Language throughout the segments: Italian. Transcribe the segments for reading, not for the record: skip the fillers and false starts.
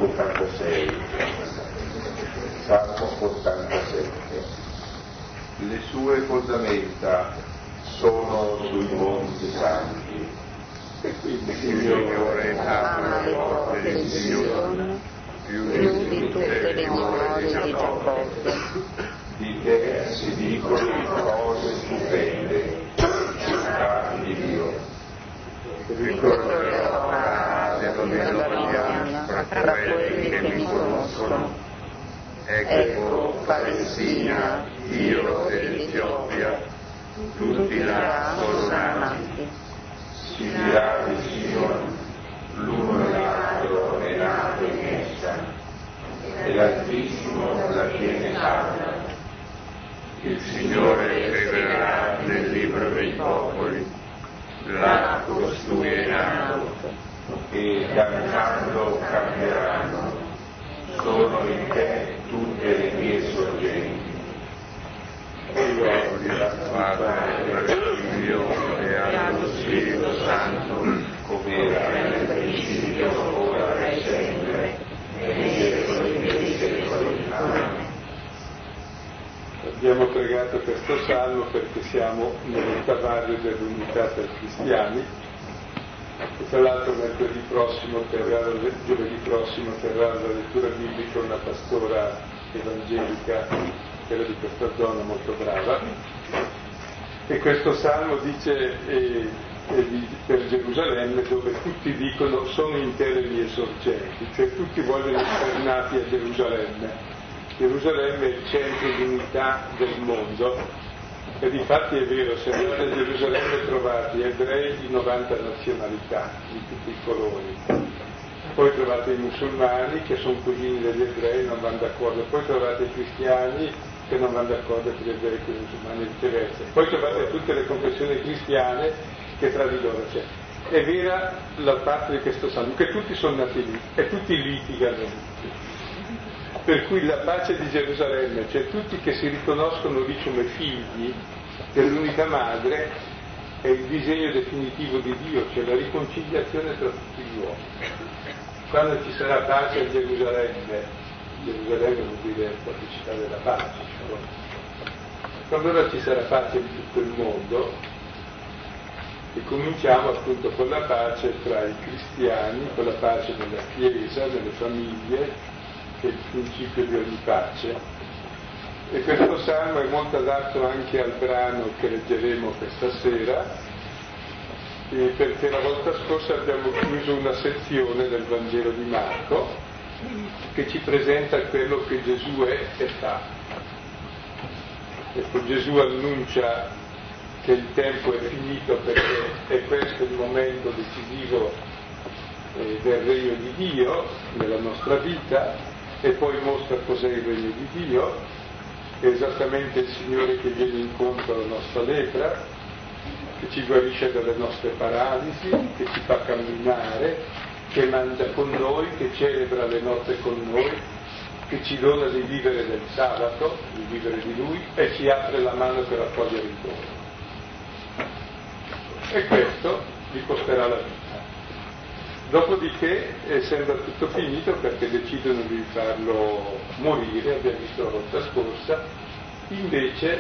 86. Salmo 87. Le sue fondamenta sono sui monti santi, e quindi il Signore ama le porte di Sion più di tutte le dimore di Giacobbe. Di te si dicono cose stupende, città di Dio. Ricorderò della memoria fra quelli che mi conoscono. Ecco Palestina, Tiro ed Etiopia, tutti là sono nati. Si dirà di Sion, l'uno e l'altro è nato in essa, e l'Altissimo la tiene salva. Il Signore scriverà nel libro dei popoli, là costui è nato, e cantando cambieranno, sono in te tutte le mie sorgenti. Gloria al Padre, al Figlio e allo Spirito Santo, come era nel principio, ora e sempre, e nei secoli dei secoli. Amen. Abbiamo pregato questo salmo perché siamo nell'ottavario dell'unità per cristiani, e tra l'altro giovedì prossimo terrà la lettura biblica una pastora evangelica, quella di questa zona molto brava, e questo salmo dice per Gerusalemme, dove tutti dicono sono in te le mie sorgenti, cioè tutti vogliono essere nati a Gerusalemme. Gerusalemme è il centro di unità del mondo, e difatti è vero, se andate a Gerusalemme trovate ebrei di 90 nazionalità, di tutti i colori, poi trovate i musulmani che sono cugini degli ebrei e non vanno d'accordo, poi trovate i cristiani che non vanno d'accordo con gli ebrei e con i musulmani e viceversa, poi trovate tutte le confessioni cristiane che tra di loro c'è. È vera la parte di questo salmo, che tutti sono nati lì e tutti litigano. Per cui la pace di Gerusalemme, cioè tutti che si riconoscono lì come figli dell'unica madre, è il disegno definitivo di Dio, cioè la riconciliazione tra tutti gli uomini. Quando ci sarà pace a Gerusalemme vuol dire la città della pace, quando allora ci sarà pace in tutto il mondo, e cominciamo appunto con la pace tra i cristiani, con la pace nella Chiesa, nelle famiglie, che è il principio di ogni pace. E questo salmo è molto adatto anche al brano che leggeremo questa sera, perché la volta scorsa abbiamo chiuso una sezione del Vangelo di Marco che ci presenta quello che Gesù è e fa. Ecco, Gesù annuncia che il tempo è finito perché è questo il momento decisivo del regno di Dio nella nostra vita, e poi mostra cos'è il regno di Dio, è esattamente il Signore che viene incontro alla nostra lepra, che ci guarisce dalle nostre paralisi, che ci fa camminare, che mangia con noi, che celebra le notte con noi, che ci dona di vivere del sabato, di vivere di Lui, e ci apre la mano per accogliere il dono. E questo gli costerà la vita. Dopodiché sembra tutto finito perché decidono di farlo morire, abbiamo visto la volta scorsa, invece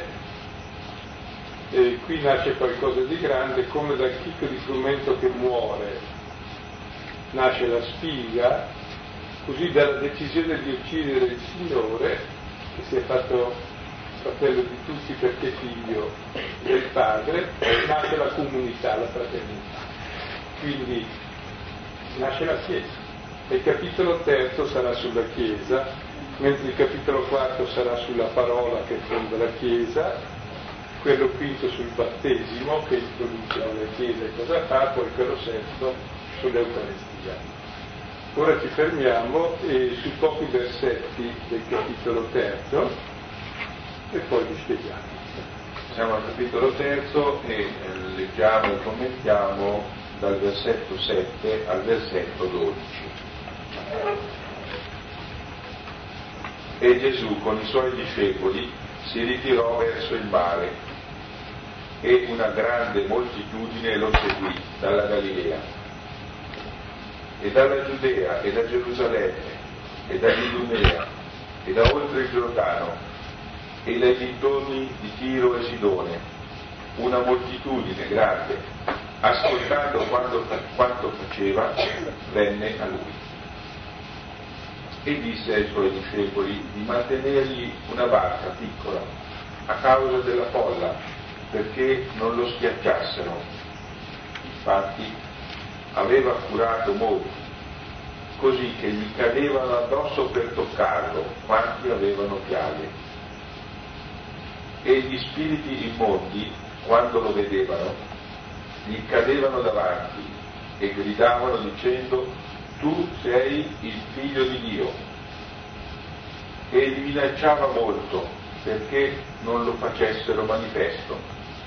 qui nasce qualcosa di grande, come dal chicco di frumento che muore nasce la spiga, così dalla decisione di uccidere il Signore, che si è fatto fratello di tutti perché figlio del Padre, nasce la comunità, la fraternità. Quindi nasce la Chiesa, e il capitolo 3 sarà sulla Chiesa, mentre il capitolo 4 sarà sulla parola che fonda la Chiesa, quello quinto sul battesimo che introduce la Chiesa e cosa fa, poi quello sesto sull'Eucaristia. Ora ci fermiamo su pochi versetti del capitolo 3 e poi li spieghiamo. Siamo al capitolo 3 e leggiamo e commentiamo dal versetto 7 al versetto 12. E Gesù con i suoi discepoli si ritirò verso il mare, e una grande moltitudine lo seguì dalla Galilea. E dalla Giudea e da Gerusalemme e dall'Idumea e da oltre il Giordano e dai dintorni di Tiro e Sidone, una moltitudine grande, ascoltando quanto faceva, venne a lui. E disse ai suoi discepoli di mantenergli una barca piccola a causa della folla, perché non lo schiacciassero. Infatti aveva curato molti, così che gli cadevano addosso per toccarlo quanti avevano piaghe. E gli spiriti immondi, quando lo vedevano, gli cadevano davanti e gridavano dicendo: tu sei il figlio di Dio. E li minacciava molto perché non lo facessero manifesto.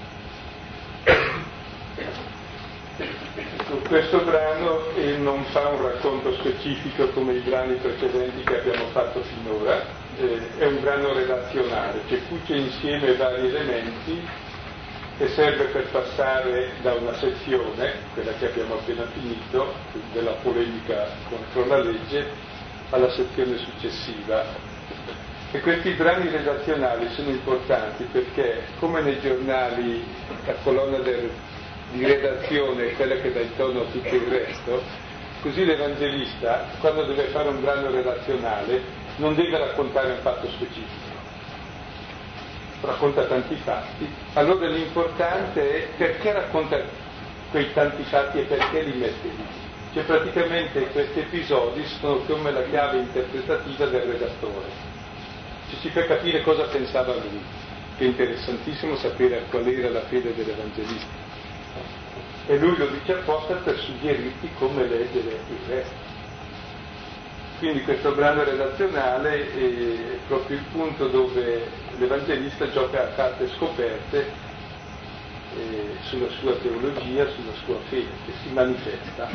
Questo brano non fa un racconto specifico come i brani precedenti che abbiamo fatto finora, è un brano relazionale che cuce insieme vari elementi e serve per passare da una sezione, quella che abbiamo appena finito, della polemica contro la legge, alla sezione successiva. E questi brani relazionali sono importanti perché, come nei giornali, la colonna di redazione è quella che dà il tono a tutto il resto, così l'Evangelista, quando deve fare un brano relazionale, non deve raccontare un fatto specifico. Racconta tanti fatti, allora l'importante è perché racconta quei tanti fatti e perché li mette lì. Cioè praticamente questi episodi sono come la chiave interpretativa del redattore. Ci fa capire cosa pensava lui, che è interessantissimo sapere qual era la fede dell'Evangelista. E lui lo dice apposta per suggerirti come leggere il resto. Quindi questo brano relazionale è proprio il punto dove l'Evangelista gioca a carte scoperte sulla sua teologia, sulla sua fede, che si manifesta.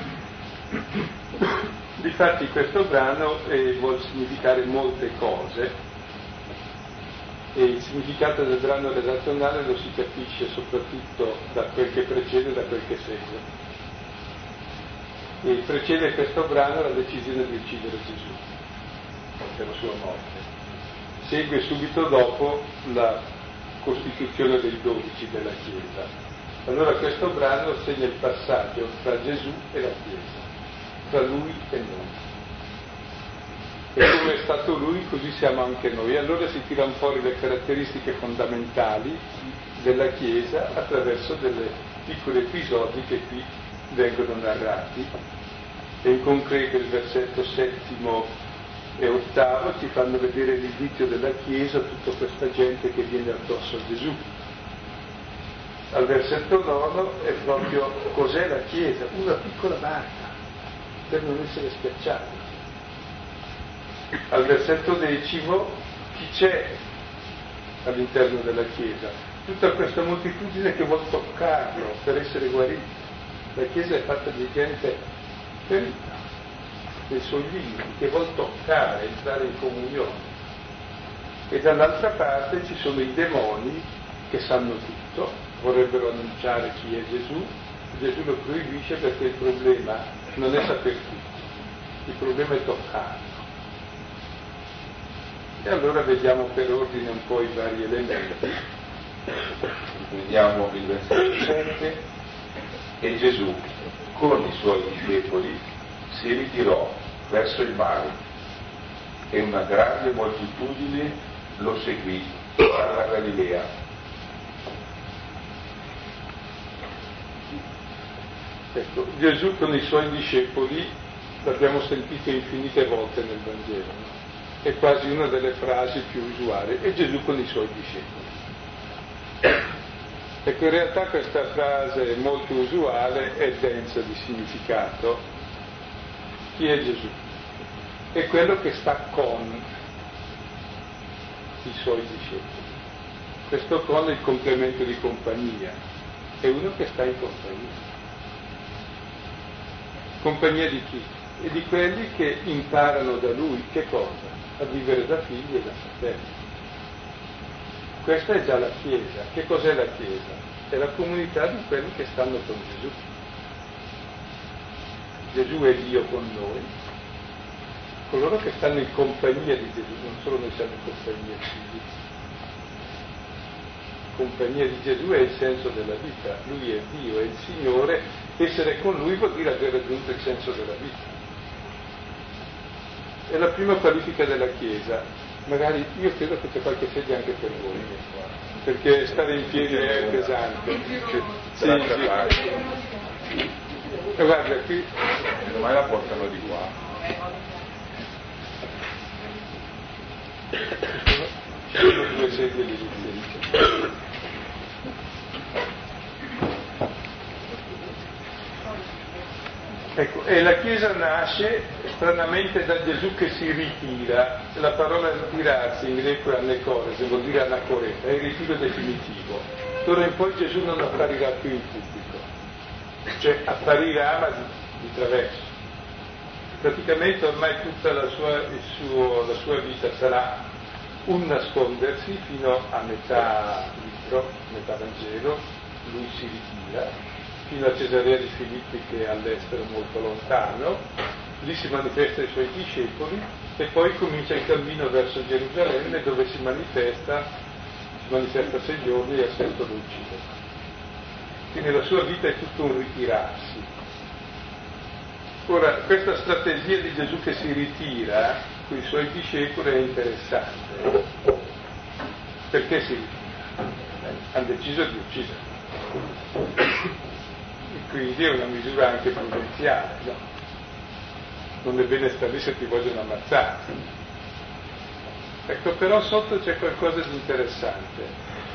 Difatti questo brano vuol significare molte cose, e il significato del brano relazionale lo si capisce soprattutto da quel che precede e da quel che segue. E precede questo brano la decisione di uccidere Gesù per la sua morte. Segue subito dopo la costituzione dei 12 della Chiesa. Allora questo brano segna il passaggio tra Gesù e la Chiesa, tra lui e noi. E come è stato lui, così siamo anche noi. E allora si tirano fuori le caratteristiche fondamentali della Chiesa attraverso dei piccoli episodi che qui vengono narrati. E in concreto il versetto 7 e 8 ci fanno vedere l'inizio della Chiesa, tutta questa gente che viene addosso a Gesù. Al versetto 9 è proprio cos'è la Chiesa? Una piccola barca per non essere schiacciata. Al versetto 10 chi c'è all'interno della Chiesa? Tutta questa moltitudine che vuol toccarlo per essere guarito. La Chiesa è fatta di gente ferita, dei suoi limiti, che vuol toccare, entrare in comunione. E dall'altra parte ci sono i demoni che sanno tutto, vorrebbero annunciare chi è Gesù. Gesù lo proibisce perché il problema non è saper tutto, il problema è toccarlo. E allora vediamo per ordine un po' i vari elementi. Vediamo il versetto 7. E Gesù, con i suoi discepoli, si ritirò verso il mare e una grande moltitudine lo seguì dalla Galilea. Ecco, Gesù con i suoi discepoli l'abbiamo sentito infinite volte nel Vangelo, no? È quasi una delle frasi più usuali, e Gesù con i suoi discepoli. Ecco, in realtà questa frase molto usuale è densa di significato. Chi è Gesù? È quello che sta con i suoi discepoli. Questo con è il complemento di compagnia, è uno che sta in compagnia. Compagnia di chi? E di quelli che imparano da lui che cosa? A vivere da figli e da fratelli. Questa è già la Chiesa. Che cos'è la Chiesa? È la comunità di quelli che stanno con Gesù. Gesù è Dio con noi, coloro che stanno in compagnia di Gesù, non solo noi siamo in compagnia di Gesù. Compagnia di Gesù è il senso della vita, Lui è Dio, è il Signore, essere con Lui vuol dire aver raggiunto il senso della vita. È la prima qualifica della Chiesa, magari io credo che c'è qualche sedia anche per voi, perché stare in piedi è pesante. Sì. E guarda qui, ormai la portano di qua. Ci sono 2 sedie lì. Ecco, e la Chiesa nasce stranamente da Gesù che si ritira. La parola ritirarsi in greco è annecorese, vuol dire anacoreta, è il ritiro definitivo. D'ora in poi Gesù non apparirà più in pubblico, cioè apparirà ma di traverso. Praticamente ormai tutta la sua vita sarà un nascondersi fino a metà libro, metà Vangelo, lui si ritira fino a Cesarea di Filippi che è all'estero molto lontano, lì si manifesta ai suoi discepoli e poi comincia il cammino verso Gerusalemme dove si manifesta 6 giorni e al 7° lo uccide. Quindi la sua vita è tutto un ritirarsi. Ora, questa strategia di Gesù che si ritira con i suoi discepoli è interessante. Perché si ritira? Hanno deciso di uccidere. E quindi è una misura anche prudenziale, no? Non è bene stare lì se ti vogliono ammazzare. Ecco, però sotto c'è qualcosa di interessante.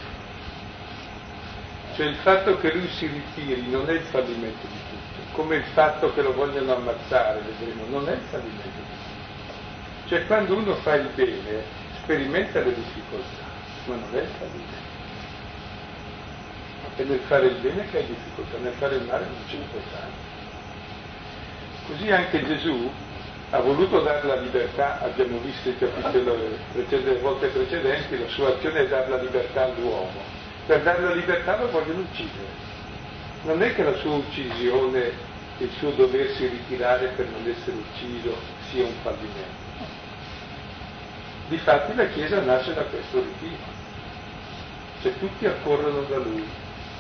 Cioè il fatto che lui si ritiri non è il fallimento di tutto, come il fatto che lo vogliono ammazzare, vedremo, non è il fallimento di tutto. Cioè quando uno fa il bene sperimenta le difficoltà, ma non è il fallimento. È nel fare il bene che hai difficoltà, nel fare il male non c'è importanza. Così anche Gesù ha voluto dare la libertà, abbiamo visto il capitolo le volte precedenti, la sua azione è dare la libertà all'uomo. Per dare la libertà lo vogliono uccidere. Non è che la sua uccisione, il suo doversi ritirare per non essere ucciso sia un fallimento. Difatti la Chiesa nasce da questo ritiro. Cioè tutti accorrono da lui.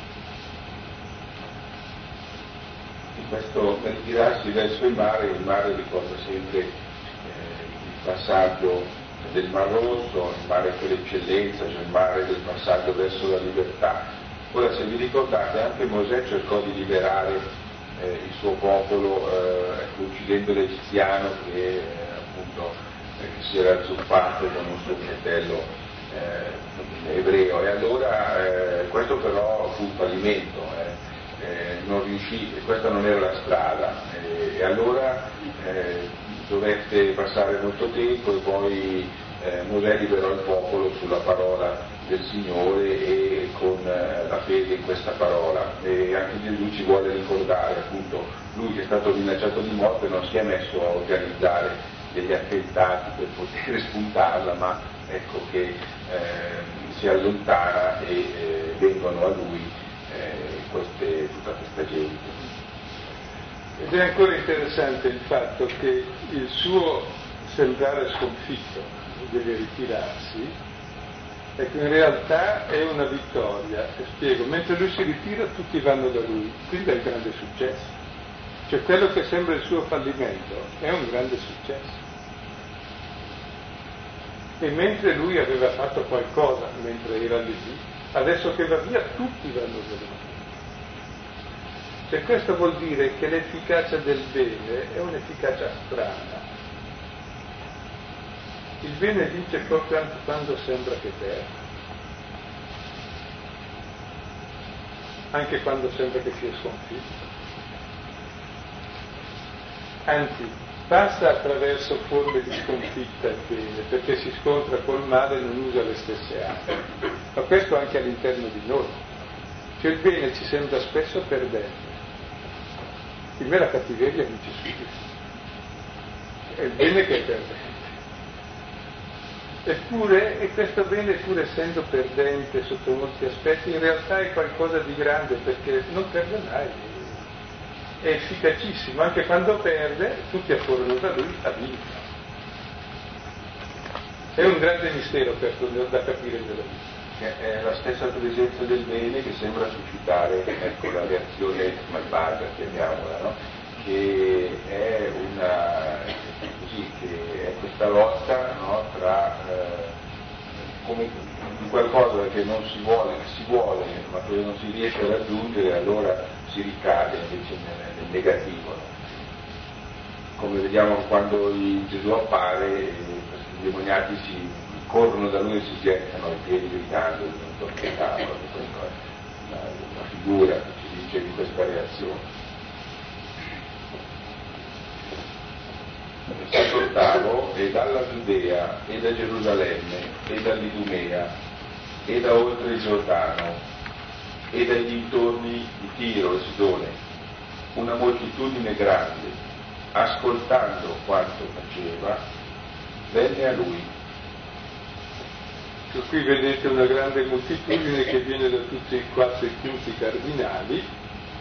Questo ritirarsi verso il mare ricorda sempre il passaggio del Mar Rosso, il mare per eccellenza, cioè il mare del passaggio verso la libertà. Ora se vi ricordate anche Mosè cercò di liberare il suo popolo uccidendo l'egiziano che appunto che si era azzuppato con un suo fratello ebreo, e allora questo però fu un fallimento. Non riuscì, questa non era la strada, e allora dovette passare molto tempo e poi Mosè liberò il popolo sulla parola del Signore e con la fede in questa parola. E anche Gesù ci vuole ricordare, appunto, lui che è stato minacciato di morte non si è messo a organizzare degli attentati per poter spuntarla, ma ecco che si allontana e vengono a lui tutta questa gente. Ed è ancora interessante il fatto che il suo sembrare sconfitto, deve ritirarsi, ecco, in realtà è una vittoria. E spiego, mentre lui si ritira tutti vanno da lui, quindi è un grande successo. Cioè quello che sembra il suo fallimento è un grande successo. E mentre lui aveva fatto qualcosa, mentre era lì, adesso che va via tutti vanno da lui. Cioè questo vuol dire che l'efficacia del bene è un'efficacia strana. Il bene vince proprio anche quando sembra che perda, anche quando sembra che sia sconfitto. Anzi, passa attraverso forme di sconfitta il bene, perché si scontra col male e non usa le stesse armi. Ma questo anche all'interno di noi. Cioè il bene ci sembra spesso perdente. In me la cattiveria vince subito. È il bene che è perdente. Eppure, e questo bene, pur essendo perdente sotto molti aspetti, in realtà è qualcosa di grande, perché non perde mai. È efficacissimo, anche quando perde, tutti accorrono da lui a vincere. È un grande mistero questo da capire nella vita. È la stessa presenza del bene che sembra suscitare, ecco, la reazione malvagia, chiamiamola, no? Che è che è questa lotta, no? Tra come qualcosa che non si vuole, ma che non si riesce a raggiungere, allora si ricade invece nel negativo. No? Come vediamo quando Gesù appare, i demoniati corrono da lui e si gettano ai piedi gridando intorno al tavolo. Questa è una figura che ci dice di questa reazione. Versetto ottavo: e dalla Giudea e da Gerusalemme e dall'Idumea e da oltre il Giordano e dai dintorni di Tiro e Sidone una moltitudine grande, ascoltando quanto faceva, venne a lui. Qui vedete una grande moltitudine che viene da tutti i 4 punti cardinali.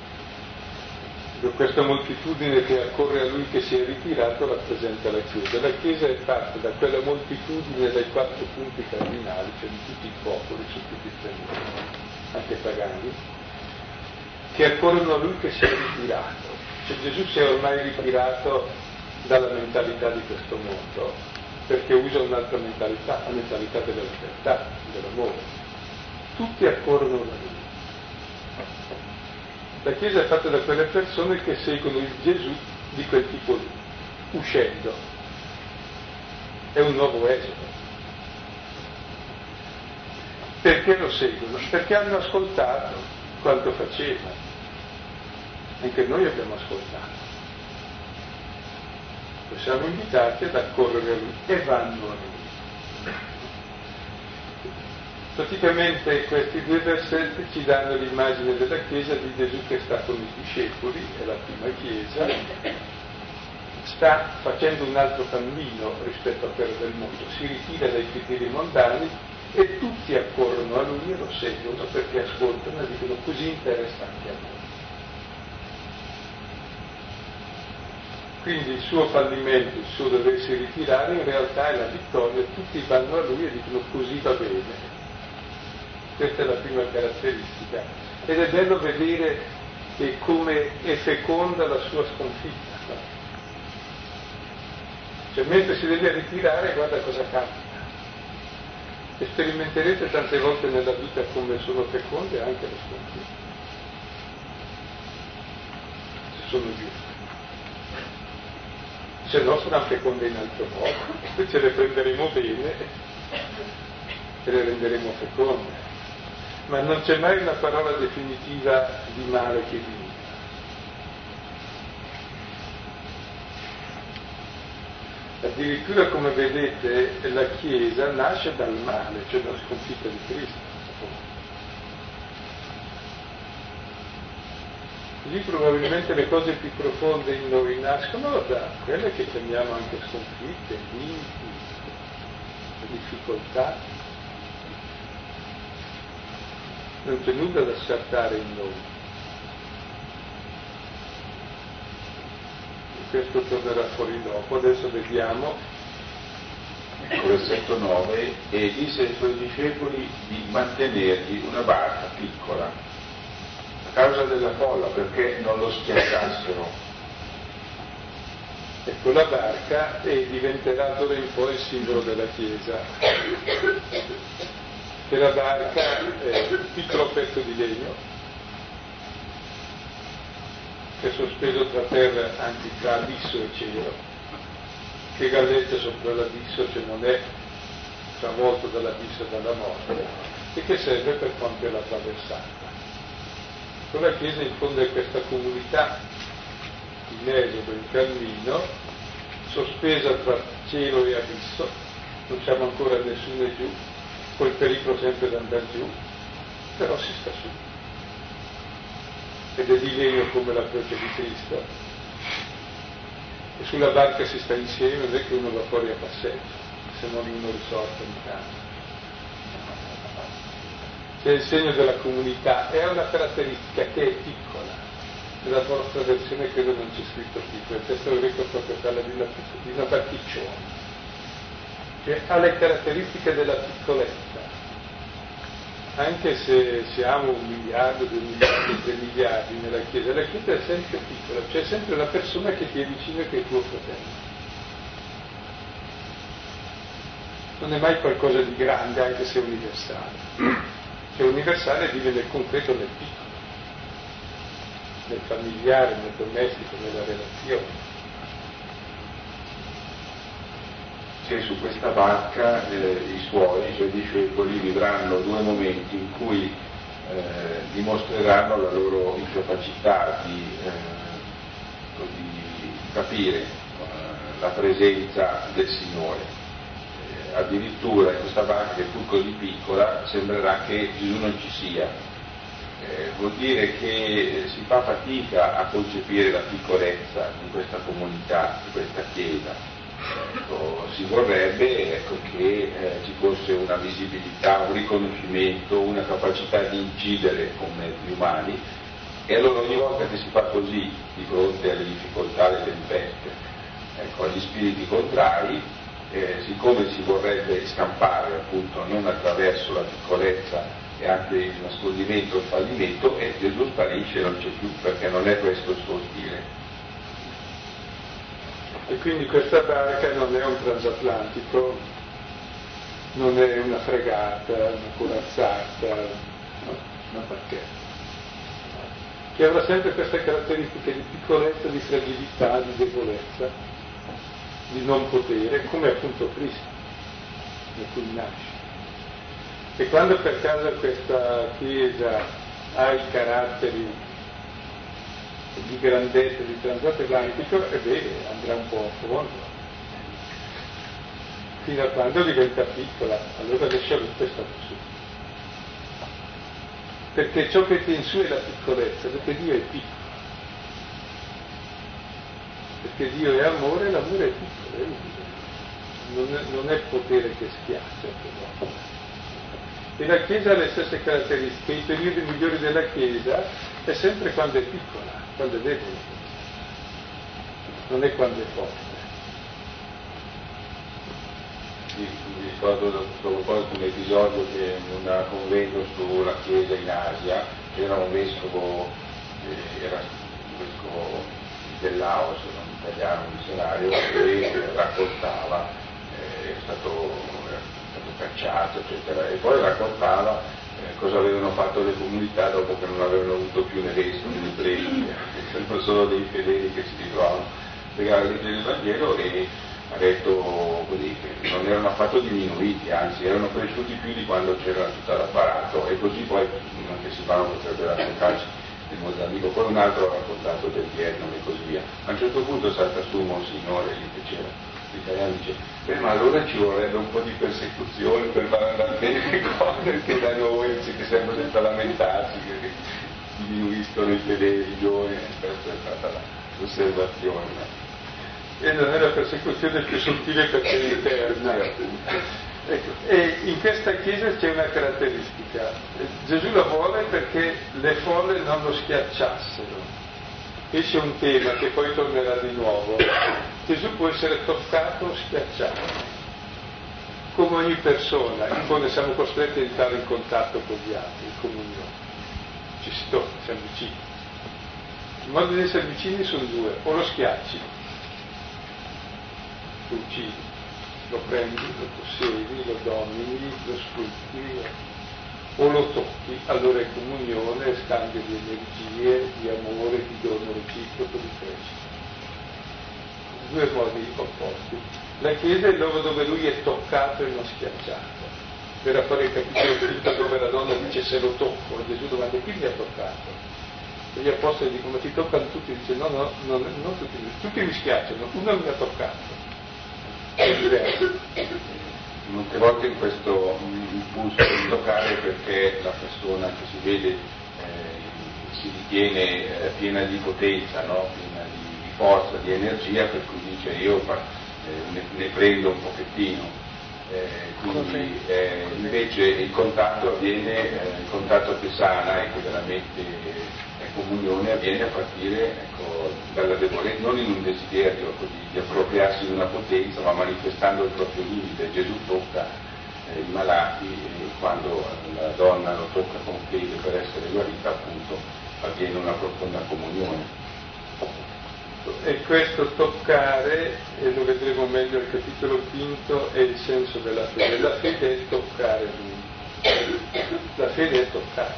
Questa moltitudine che accorre a lui che si è ritirato rappresenta la Chiesa. La Chiesa è fatta da quella moltitudine dai 4 punti cardinali, cioè di tutti i popoli, su tutti stranieri, anche pagani, che accorrono a lui che si è ritirato. Cioè Gesù si è ormai ritirato dalla mentalità di questo mondo, perché usa un'altra mentalità, la mentalità della libertà, dell'amore. Tutti accorrono a lui. La Chiesa è fatta da quelle persone che seguono il Gesù di quel tipo lì, uscendo. È un nuovo esodo. Perché lo seguono? Perché hanno ascoltato quanto faceva. Anche noi abbiamo ascoltato. Poi siamo invitati ad accorrere a lui e vanno a lui. Praticamente questi 2 versetti ci danno l'immagine della Chiesa di Gesù che sta con i discepoli, è la prima Chiesa, sta facendo un altro cammino rispetto a quello del mondo, si ritira dai criteri mondani e tutti accorrono a lui e lo seguono perché ascoltano e dicono: così interessa anche a noi. Quindi il suo fallimento, il suo doversi ritirare, in realtà è la vittoria, tutti vanno a lui e dicono: così va bene. Questa è la prima caratteristica. Ed è bello vedere come è feconda la sua sconfitta. Cioè, mentre si deve ritirare, guarda cosa capita. E sperimenterete tante volte nella vita come sono feconde anche le sconfitte, se sono giuste. Se no saranno feconde in altro modo, poi ce le prenderemo bene e le renderemo feconde. Ma non c'è mai una parola definitiva di male che vinca. Addirittura, come vedete, la Chiesa nasce dal male, cioè dalla sconfitta di Cristo. Lì probabilmente le cose più profonde in noi nascono da quelle che chiamiamo anche sconfitte, limiti, difficoltà. Non c'è nulla da scartare in noi. E questo tornerà fuori dopo. Adesso vediamo. Versetto 9: e disse ai suoi discepoli di mantenergli una barca piccola a causa della folla, perché non lo schiacciassero. Ecco, la barca diventerà d'ora in poi il simbolo della Chiesa. Che la barca è un piccolo pezzo di legno che è sospeso tra terra, anzi tra abisso e cielo, che galleggia sopra l'abisso, cioè non è travolto dall'abisso e dalla morte, e che serve per compiere la traversata. Con la Chiesa in fondo è questa comunità in esodo, in cammino, sospesa tra cielo e abisso, non siamo ancora nessuno giù, col pericolo sempre di andare giù, però si sta su. Ed è di legno come la croce di Cristo. E sulla barca si sta insieme, non è che uno va fuori a passeggio, se non uno risorta in casa. C'è il segno della comunità, è una caratteristica che è piccola. Nella vostra versione credo non c'è scritto piccolo, il testo greco proprio parla di una barchicciona. che ha le caratteristiche della piccolezza. Anche se siamo 1 miliardo, 2 miliardi, 3 miliardi nella Chiesa, la Chiesa è sempre piccola, c'è sempre la persona che ti è vicina che è tuo fratello. Non è mai qualcosa di grande, anche se universale. Cioè universale vive nel concreto, nel piccolo, nel familiare, nel domestico, nella relazione. Che su questa barca i suoi, cioè i discepoli, vivranno 2 momenti in cui dimostreranno la loro incapacità di capire la presenza del Signore. Addirittura in questa barca, che è pur così piccola, sembrerà che Gesù non ci sia. Vuol dire che si fa fatica a concepire la piccolezza di questa comunità, di questa Chiesa. Si vorrebbe che ci fosse una visibilità, un riconoscimento, una capacità di incidere con mezzi umani, e allora ogni volta che si fa così di fronte alle difficoltà, alle tempeste, agli spiriti contrari, siccome si vorrebbe scampare appunto non attraverso la piccolezza e anche il nascondimento o il fallimento, e Gesù sparisce, non c'è più, perché non è questo il suo stile. E quindi questa barca non è un transatlantico, non è una fregata, una corazzata, no? Ma perché? Che avrà sempre queste caratteristiche di piccolezza, di fragilità, di debolezza, di non potere, come appunto Cristo, da cui nasce. E quando per caso questa Chiesa ha i caratteri di grandezza, di transatlantico, andrà un po' a fondo, fino a quando diventa piccola, allora riesce a questa su. Perché ciò che tiene in su è la piccolezza, perché Dio è piccolo. Perché Dio è amore, l'amore è piccolo, non è potere che schiaccia. Però. E la Chiesa ha le stesse caratteristiche, i periodi migliori della Chiesa è sempre quando è piccola, quando è debole, non è quando è forte. Sì, mi ricordo poi un episodio che in un convento sulla Chiesa in Asia c'era un vescovo, era un vescovo del Laos, un italiano, un missionario, che raccontava, è stato cacciato, eccetera, e poi raccontava cosa avevano fatto le comunità dopo che non avevano avuto più né vescovi né preti, erano solo dei fedeli che si ritrovavano a pregare a leggere il Vangelo, e ha detto così che non erano affatto diminuiti, anzi erano cresciuti più di quando c'era tutto l'apparato, e così poi anche Silvano potrebbe raccontarci del Mozambico, poi un altro ha raccontato del Vietnam e così via. A un certo punto salta su Monsignore, gli diceva, l'italiano dice, ma allora ci vorrebbe un po' di persecuzione per far andare bene le cose, che da noi siete sempre senza lamentarsi che diminuiscono i fedeli, i giovani. Questa è stata l'osservazione. E non è la persecuzione più sottile perché è interna. Ecco, e in questa Chiesa c'è una caratteristica, Gesù la vuole perché le folle non lo schiacciassero. Esce un tema che poi tornerà di nuovo. Gesù può essere toccato o schiacciato, come ogni persona, in fondo siamo costretti ad entrare in contatto con gli altri, in comunione. Ci si tocca, siamo vicini. Il modo di essere vicini sono 2, o lo schiacci, lo uccidi, lo prendi, lo possiedi, lo domini, lo sfrutti, o lo tocchi, allora è comunione, scambio di energie, di amore, di dono reciproco, di crescita. 2 modi opposti. La Chiesa è il luogo dove lui è toccato e non schiacciato. Per fare il capitolo quinto dove la donna dice se lo tocco, e Gesù domanda chi mi ha toccato? E gli apostoli dicono ma ti toccano tutti, dice no, non tutti mi schiacciano, uno mi ha toccato. È diverso. Molte volte in questo impulso di toccare, perché la persona che si vede si ritiene piena di potenza, no? Piena di forza, di energia, per cui dice io ne prendo un pochettino, quindi invece il contatto avviene, il contatto che sana e che veramente è comunione avviene a partire dalla debolezza, non in un desiderio di appropriarsi di una potenza, ma manifestando il proprio limite. Gesù tocca i malati e quando la donna lo tocca con fede per essere guarita, appunto avviene una profonda comunione. E questo toccare, e lo vedremo meglio al capitolo quinto, è il senso della fede. La fede è toccare lui. La fede è toccare,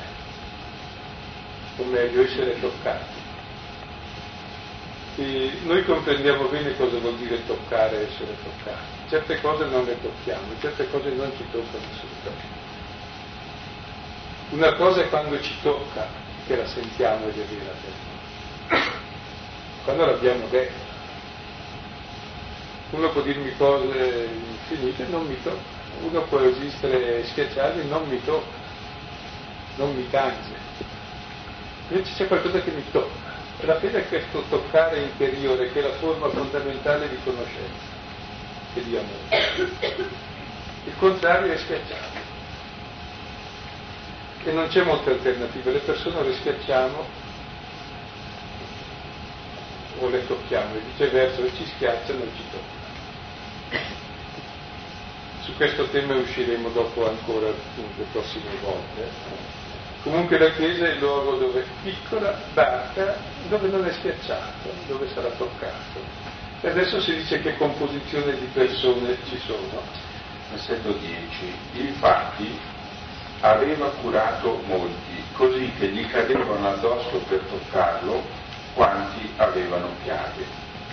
o meglio essere toccati. E noi comprendiamo bene cosa vuol dire toccare, essere toccati. Certe cose non le tocchiamo, certe cose non ci toccano assolutamente. Una cosa è quando ci tocca, che la sentiamo ed è vera per noi. Quando l'abbiamo detto, uno può dirmi cose infinite, non mi tocca, uno può esistere schiacciarmi, non mi tocca, non mi tange, invece c'è qualcosa che mi tocca. E la fede è questo toccare interiore, che è la forma fondamentale di conoscenza e di amore. Il contrario è schiacciare, e non c'è molta alternativa, le persone le schiacciamo o le tocchiamo, e viceversa, le ci schiacciano e ci toccano. Su questo tema usciremo dopo ancora le prossime volte. Comunque la Chiesa è il luogo dove è piccola, barca, dove non è schiacciato, dove sarà toccato. E adesso si dice che composizione di persone ci sono. Versetto 10. Infatti aveva curato molti, così che gli cadevano addosso per toccarlo quanti avevano piaghe.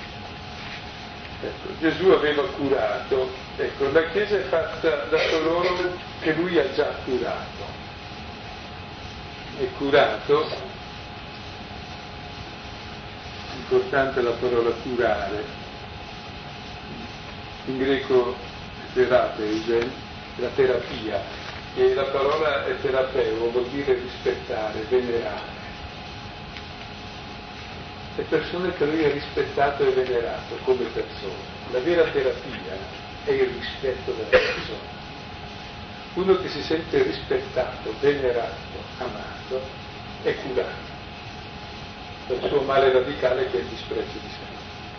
Ecco, Gesù aveva curato, ecco, la Chiesa è fatta da coloro che lui ha già curato. E curato, importante la parola curare, in greco terapeugen, la terapia, e la parola è terapeo, vuol dire rispettare, venerare. Le persone che lui ha rispettato e venerato come persone. La vera terapia è il rispetto della persona. Uno che si sente rispettato, venerato, amato, è curato dal suo male radicale che è il disprezzo di sé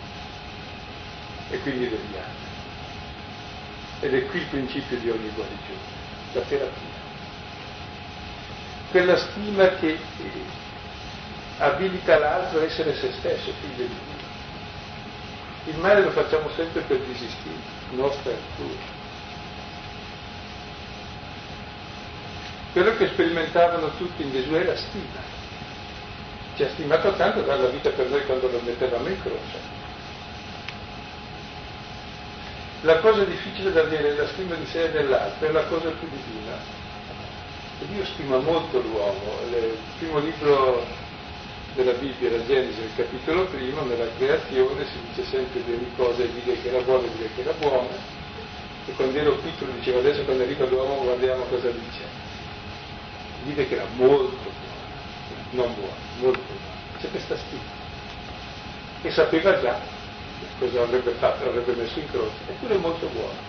e quindi degli altri. Ed è qui il principio di ogni guarigione, la terapia. Quella stima che abilita l'altro a essere se stesso, figlio di Dio. Il male lo facciamo sempre per disistinto, nostra e altrui. Quello che sperimentavano tutti in Gesù è la stima. Ci ha stimato tanto da dare la vita per noi quando lo mettevamo in croce. La cosa difficile da avere è la stima di sé e dell'altro, è la cosa più divina. E Dio stima molto l'uomo. Il primo libro della Bibbia, la Genesi, nel capitolo primo, nella creazione si dice sempre di ogni cosa, e vide che era buona e vide che era buona, e quando ero piccolo diceva adesso quando arriva l'uomo guardiamo cosa dice. Vide che era molto buona, non buona, molto buona. C'è questa stima. E sapeva già cosa avrebbe fatto, l'avrebbe messo in croce, eppure è molto buona.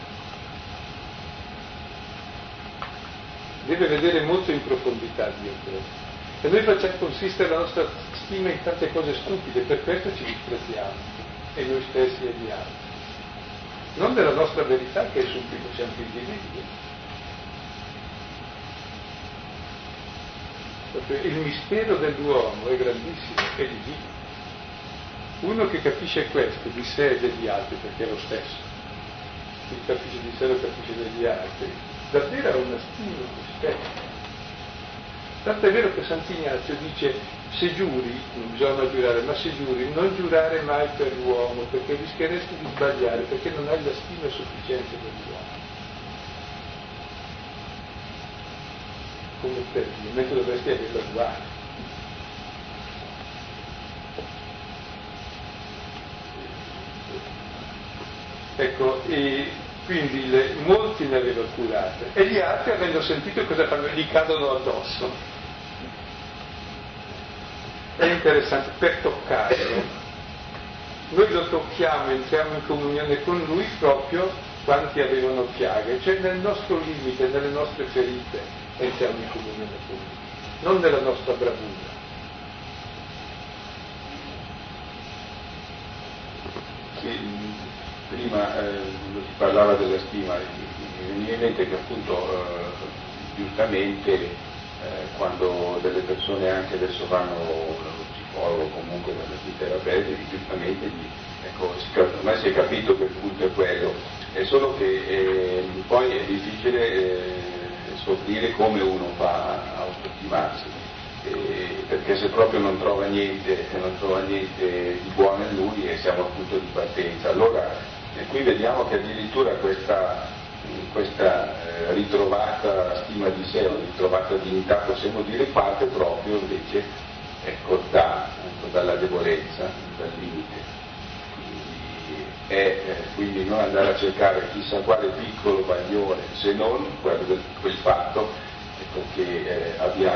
Deve vedere molto in profondità Dio, credo. E noi facciamo consistere la nostra stima in tante cose stupide, per questo ci disprezziamo, e noi stessi e gli altri. Non della nostra verità che è subito, siamo figli di Dio. Il mistero dell'uomo è grandissimo, è di Dio. Uno che capisce questo di sé e degli altri, perché è lo stesso, chi capisce di sé lo capisce degli altri, davvero ha una stima, un rispetto. Tanto è vero che Sant'Ignazio dice, se giuri, non bisogna giurare, ma se giuri, non giurare mai per l'uomo, perché rischieresti di sbagliare, perché non hai la stima sufficiente dell'uomo. Come per Dio, mentre dovresti averla uguale. Ecco, e quindi molti ne avevano curate, e gli altri, avendo sentito cosa fanno, gli cadono addosso. È interessante, per toccarlo. Noi lo tocchiamo, entriamo in comunione con lui proprio quanti avevano piaghe, cioè nel nostro limite, nelle nostre ferite entriamo in comunione con Lui, non nella nostra bravura. Sì, prima si parlava della stima, mi veniva in mente che appunto giustamente quando delle persone anche adesso vanno dallo psicologo, comunque dallo psicoterapeuta, giustamente ormai si è capito che il punto è quello, è solo che poi è difficile scoprire come uno fa a autostimarsi, perché se proprio non trova niente di buono in lui e siamo al punto di partenza. Allora qui vediamo che addirittura questa ritrovata stima di sé, o ritrovata dignità, possiamo dire, parte proprio invece dalla debolezza, dal limite. Quindi non andare a cercare chissà quale piccolo bagliore, se non quel fatto che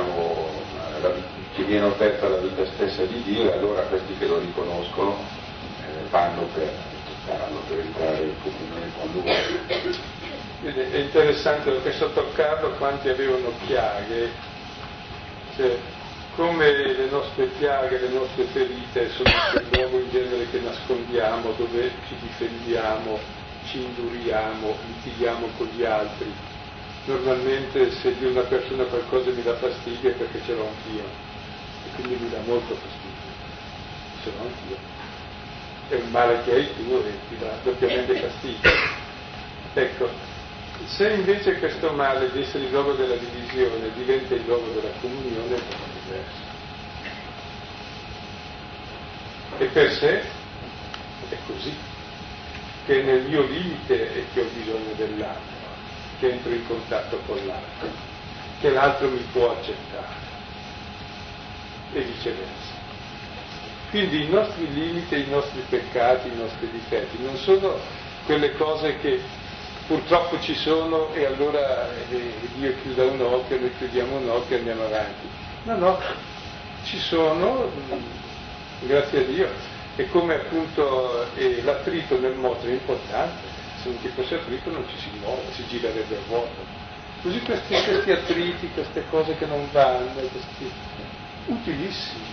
ci viene offerta la vita stessa di Dio, e allora questi che lo riconoscono vanno per toccarlo, per entrare in comunione con Lui. È interessante perché sotto Carlo quanti avevano piaghe, cioè, come le nostre piaghe, le nostre ferite sono quel luogo in genere che nascondiamo, dove ci difendiamo, ci induriamo, litighiamo con gli altri. Normalmente se di una persona qualcosa mi dà fastidio è perché ce l'ho anch'io, e quindi mi dà molto fastidio, ce l'ho anch'io. È un male che hai tu e ti dà doppiamente fastidio. Ecco, se invece questo male di essere il luogo della divisione diventa il luogo della comunione, è molto diverso. E per sé è così, che nel mio limite è che ho bisogno dell'altro, che entro in contatto con l'altro, che l'altro mi può accettare, e viceversa. Quindi i nostri limiti, i nostri peccati, i nostri difetti non sono quelle cose che purtroppo ci sono e allora Dio chiuda un occhio, noi chiudiamo un occhio e andiamo avanti. No, ci sono, grazie a Dio, e come appunto l'attrito nel moto è importante, se non ci fosse attrito non ci si muove, si girerebbe a vuoto. Così questi attriti, queste cose che non vanno, questi utilissimi,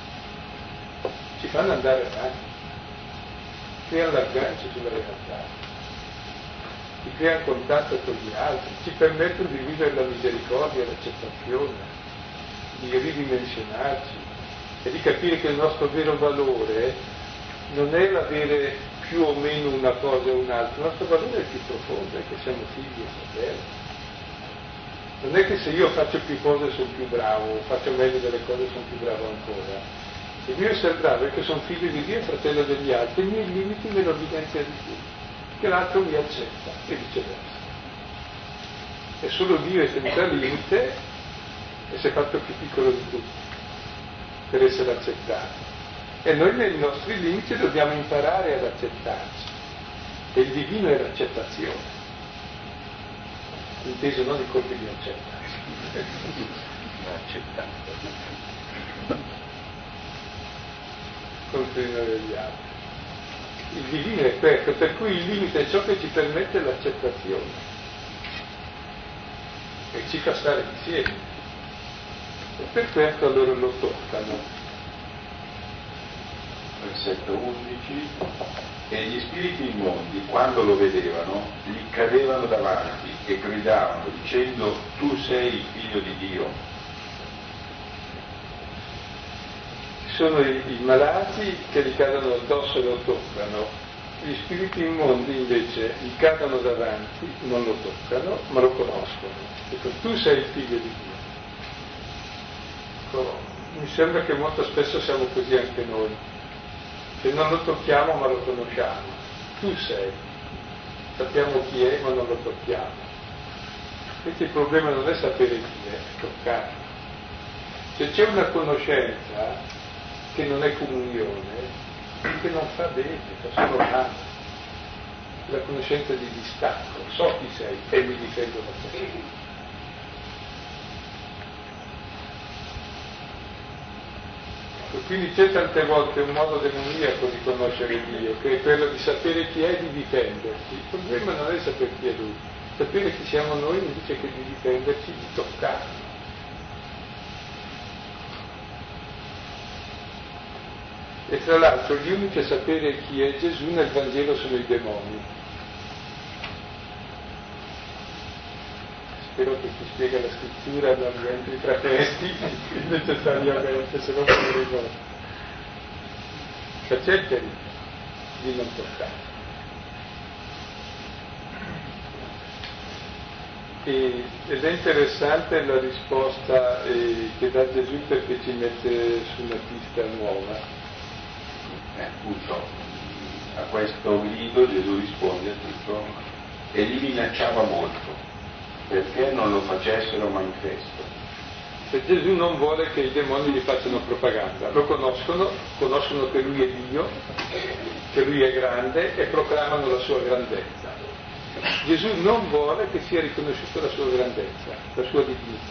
ci fanno andare avanti, creano l'aggancio sulla realtà, ci crea contatto con gli altri, ci permettono di vivere la misericordia, l'accettazione, di ridimensionarci e di capire che il nostro vero valore non è l'avere più o meno una cosa o un'altra, il nostro valore è più profondo, è che siamo figli e fratelli. Non è che se io faccio più cose sono più bravo, o faccio meglio delle cose sono più bravo ancora. Il mio essere bravo è che sono figlio di Dio e fratello degli altri, i miei limiti me lo evidenzia di più, che l'altro mi accetta e viceversa. E solo Dio è senza limite e si è fatto più piccolo di tutti per essere accettato. E noi nei nostri limiti dobbiamo imparare ad accettarci. E il divino è l'accettazione, inteso non il colpo di accettare. Comprenere gli altri. Il divino è questo, per cui il limite è ciò che ci permette l'accettazione e ci fa stare insieme. E per questo loro lo toccano. Versetto 11: e gli spiriti immondi, quando lo vedevano, gli cadevano davanti e gridavano dicendo: tu sei il figlio di Dio. Sono i malati che gli cadono addosso e lo toccano, gli spiriti immondi invece gli cadono davanti, non lo toccano, ma lo conoscono. Dico, tu sei il figlio di Dio. Ecco, mi sembra che molto spesso siamo così anche noi, che non lo tocchiamo ma lo conosciamo. Tu sei, sappiamo chi è ma non lo tocchiamo. Quindi il problema non è sapere chi è toccarlo. Se c'è una conoscenza che non è comunione, che non fa bene, fa solo male. La conoscenza di distacco, so chi sei e mi difendo da te. Quindi c'è tante volte un modo demoniaco di conoscere Dio, che è quello di sapere chi è e di difendersi. Il problema non è sapere chi è Lui, sapere chi siamo noi invece che di difenderci, di toccarlo. E tra l'altro gli unici a sapere chi è Gesù nel Vangelo sono i demoni. Spero che ti spiega la scrittura non entri tra questi necessariamente, se no non mi ricordo. Cercate di non toccare. Ed è interessante la risposta che dà Gesù, perché ci mette su una pista nuova. Appunto, a questo grido Gesù risponde appunto, e li minacciava molto, perché non lo facessero manifesto. Se Gesù non vuole che i demoni gli facciano propaganda, lo conoscono che lui è Dio, che lui è grande e proclamano la sua grandezza. Gesù non vuole che sia riconosciuta la sua grandezza, la sua dignità.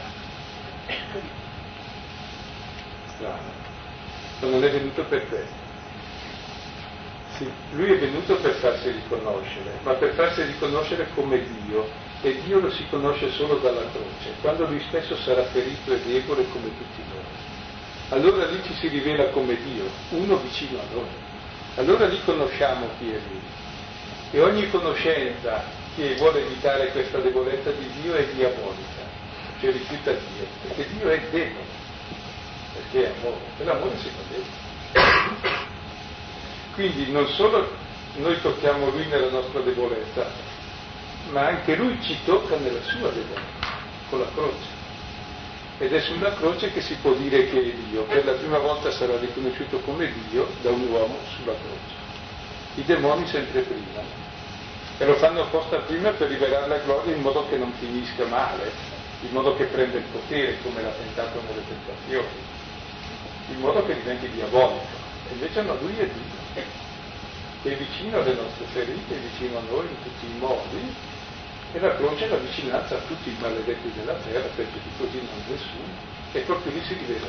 Strano. Ma non è venuto per questo. Sì, lui è venuto per farsi riconoscere, ma per farsi riconoscere come Dio, e Dio lo si conosce solo dalla croce, quando lui stesso sarà ferito e debole come tutti noi. Allora lì ci si rivela come Dio, uno vicino a noi. Allora lì conosciamo chi è Lui. E ogni conoscenza che vuole evitare questa debolezza di Dio è diabolica, cioè rifiuta Dio, perché Dio è debole, perché è amore, e l'amore si fa debole. Quindi non solo noi tocchiamo Lui nella nostra debolezza, ma anche Lui ci tocca nella sua debolezza, con la croce. Ed è sulla croce che si può dire che è Dio. Per la prima volta sarà riconosciuto come Dio da un uomo sulla croce. I demoni sempre prima. E lo fanno apposta prima per rivelare la gloria in modo che non finisca male, in modo che prenda il potere, come l'ha tentato nelle tentazioni, in modo che diventi diabolico. E invece no, Lui è Dio. È vicino alle nostre ferite, è vicino a noi in tutti i modi, e la croce è la vicinanza a tutti i maledetti della terra, perché di così non nessuno, e proprio lì si rivela.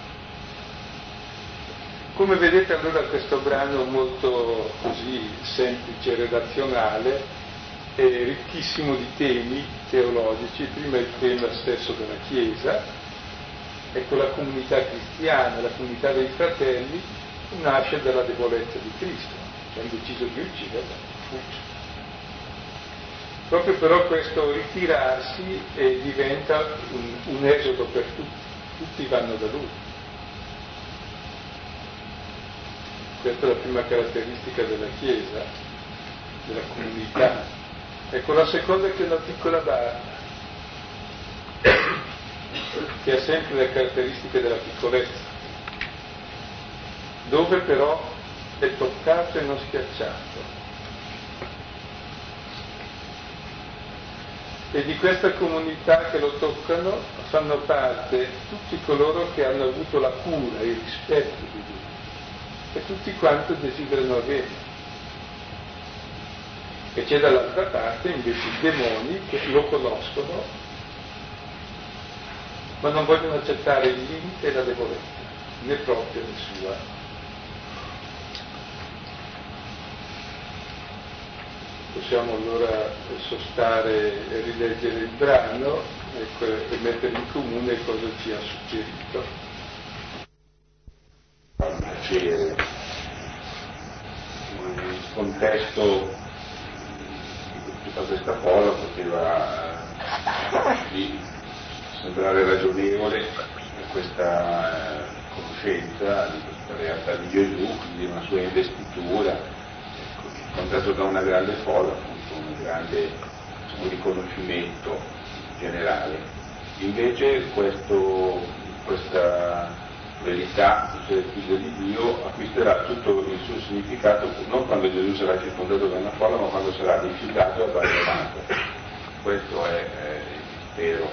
Come vedete allora questo brano molto così semplice, relazionale, è ricchissimo di temi teologici. Prima il tema stesso della Chiesa, ecco la comunità cristiana, la comunità dei fratelli, nasce dalla debolezza di Cristo. Hanno deciso di ucciderla, fugge. Proprio però questo ritirarsi diventa un esodo per tutti vanno da Lui. Questa è la prima caratteristica della Chiesa, della comunità. Ecco, la seconda è che è una piccola barca, che ha sempre le caratteristiche della piccolezza, dove però è toccato e non schiacciato. E di questa comunità che lo toccano fanno parte tutti coloro che hanno avuto la cura e il rispetto di Dio, e tutti quanti desiderano averlo. E c'è dall'altra parte invece i demoni che lo conoscono, ma non vogliono accettare il limite e la debolezza, né propria né sua. Possiamo allora sostare e rileggere il brano e mettere in comune cosa ci ha suggerito. Piacere. Il contesto di tutta questa folla poteva sembrare ragionevole questa conoscenza di questa realtà di Gesù, quindi una sua investitura, contato da una grande folla, appunto un grande riconoscimento generale. Invece questa verità, il figlio di Dio, acquisterà tutto il suo significato non quando Gesù sarà circondato da una folla, ma quando sarà rifiutato e abbandonato. Questo è il mistero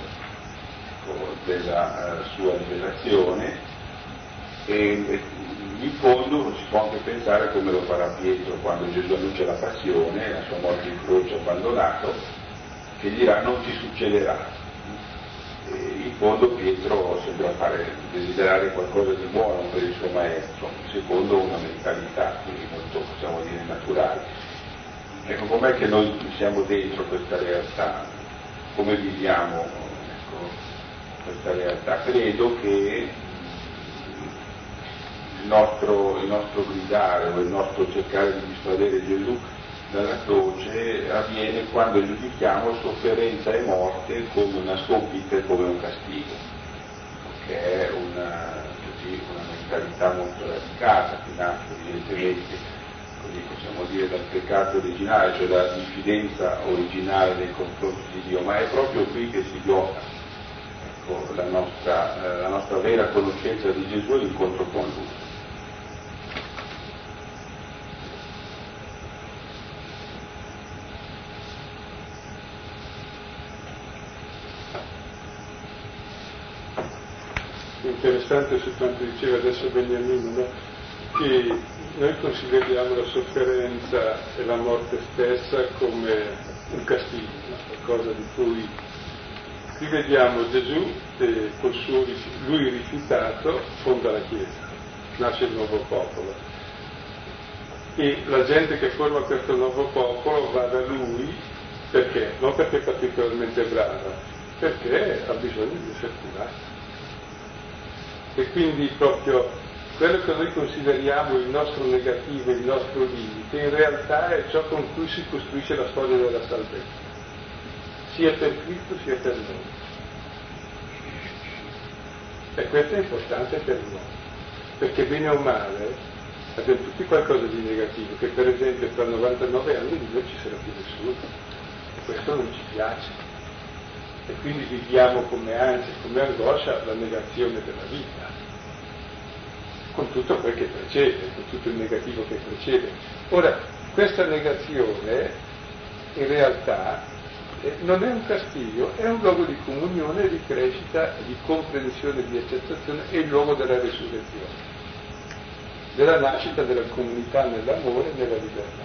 della sua rivelazione, e in fondo si può anche pensare come lo farà Pietro quando Gesù annuncia la passione, la sua morte in croce abbandonato, che dirà non ti succederà. I fondo Pietro sembra desiderare qualcosa di buono per il suo maestro, secondo una mentalità, quindi molto, possiamo dire, naturale. Ecco, com'è che noi siamo dentro questa realtà? Come viviamo questa realtà? Credo che il nostro gridare o il nostro cercare di dissuadere Gesù dalla croce avviene quando giudichiamo sofferenza e morte come una sconfitta e come un castigo, che è una mentalità molto radicata, che nasce evidentemente, così possiamo dire, dal peccato originale, cioè dalla diffidenza originale nei confronti di Dio, ma è proprio qui che si gioca, ecco, la nostra vera conoscenza di Gesù e l'incontro con Lui. Interessante su quanto diceva adesso Beniamino, no? Che noi consideriamo la sofferenza e la morte stessa come un castigo, no? Qualcosa di cui qui vediamo Gesù che col suo lui rifiutato fonda la Chiesa, nasce il nuovo popolo e la gente che forma questo nuovo popolo va da lui perché? Non perché è particolarmente brava, perché ha bisogno di essere curata. E quindi proprio quello che noi consideriamo il nostro negativo, il nostro limite, in realtà è ciò con cui si costruisce la storia della salvezza, sia per Cristo sia per noi. E questo è importante per noi, perché bene o male abbiamo tutti qualcosa di negativo, che per esempio tra 99 anni di noi ci sarà più nessuno, e questo non ci piace. E quindi viviamo come ansia, come angoscia la negazione della vita, con tutto quel che precede, con tutto il negativo che precede. Ora, questa negazione in realtà non è un castigo, è un luogo di comunione, di crescita, di comprensione, di accettazione, è il luogo della resurrezione, della nascita della comunità nell'amore e nella libertà,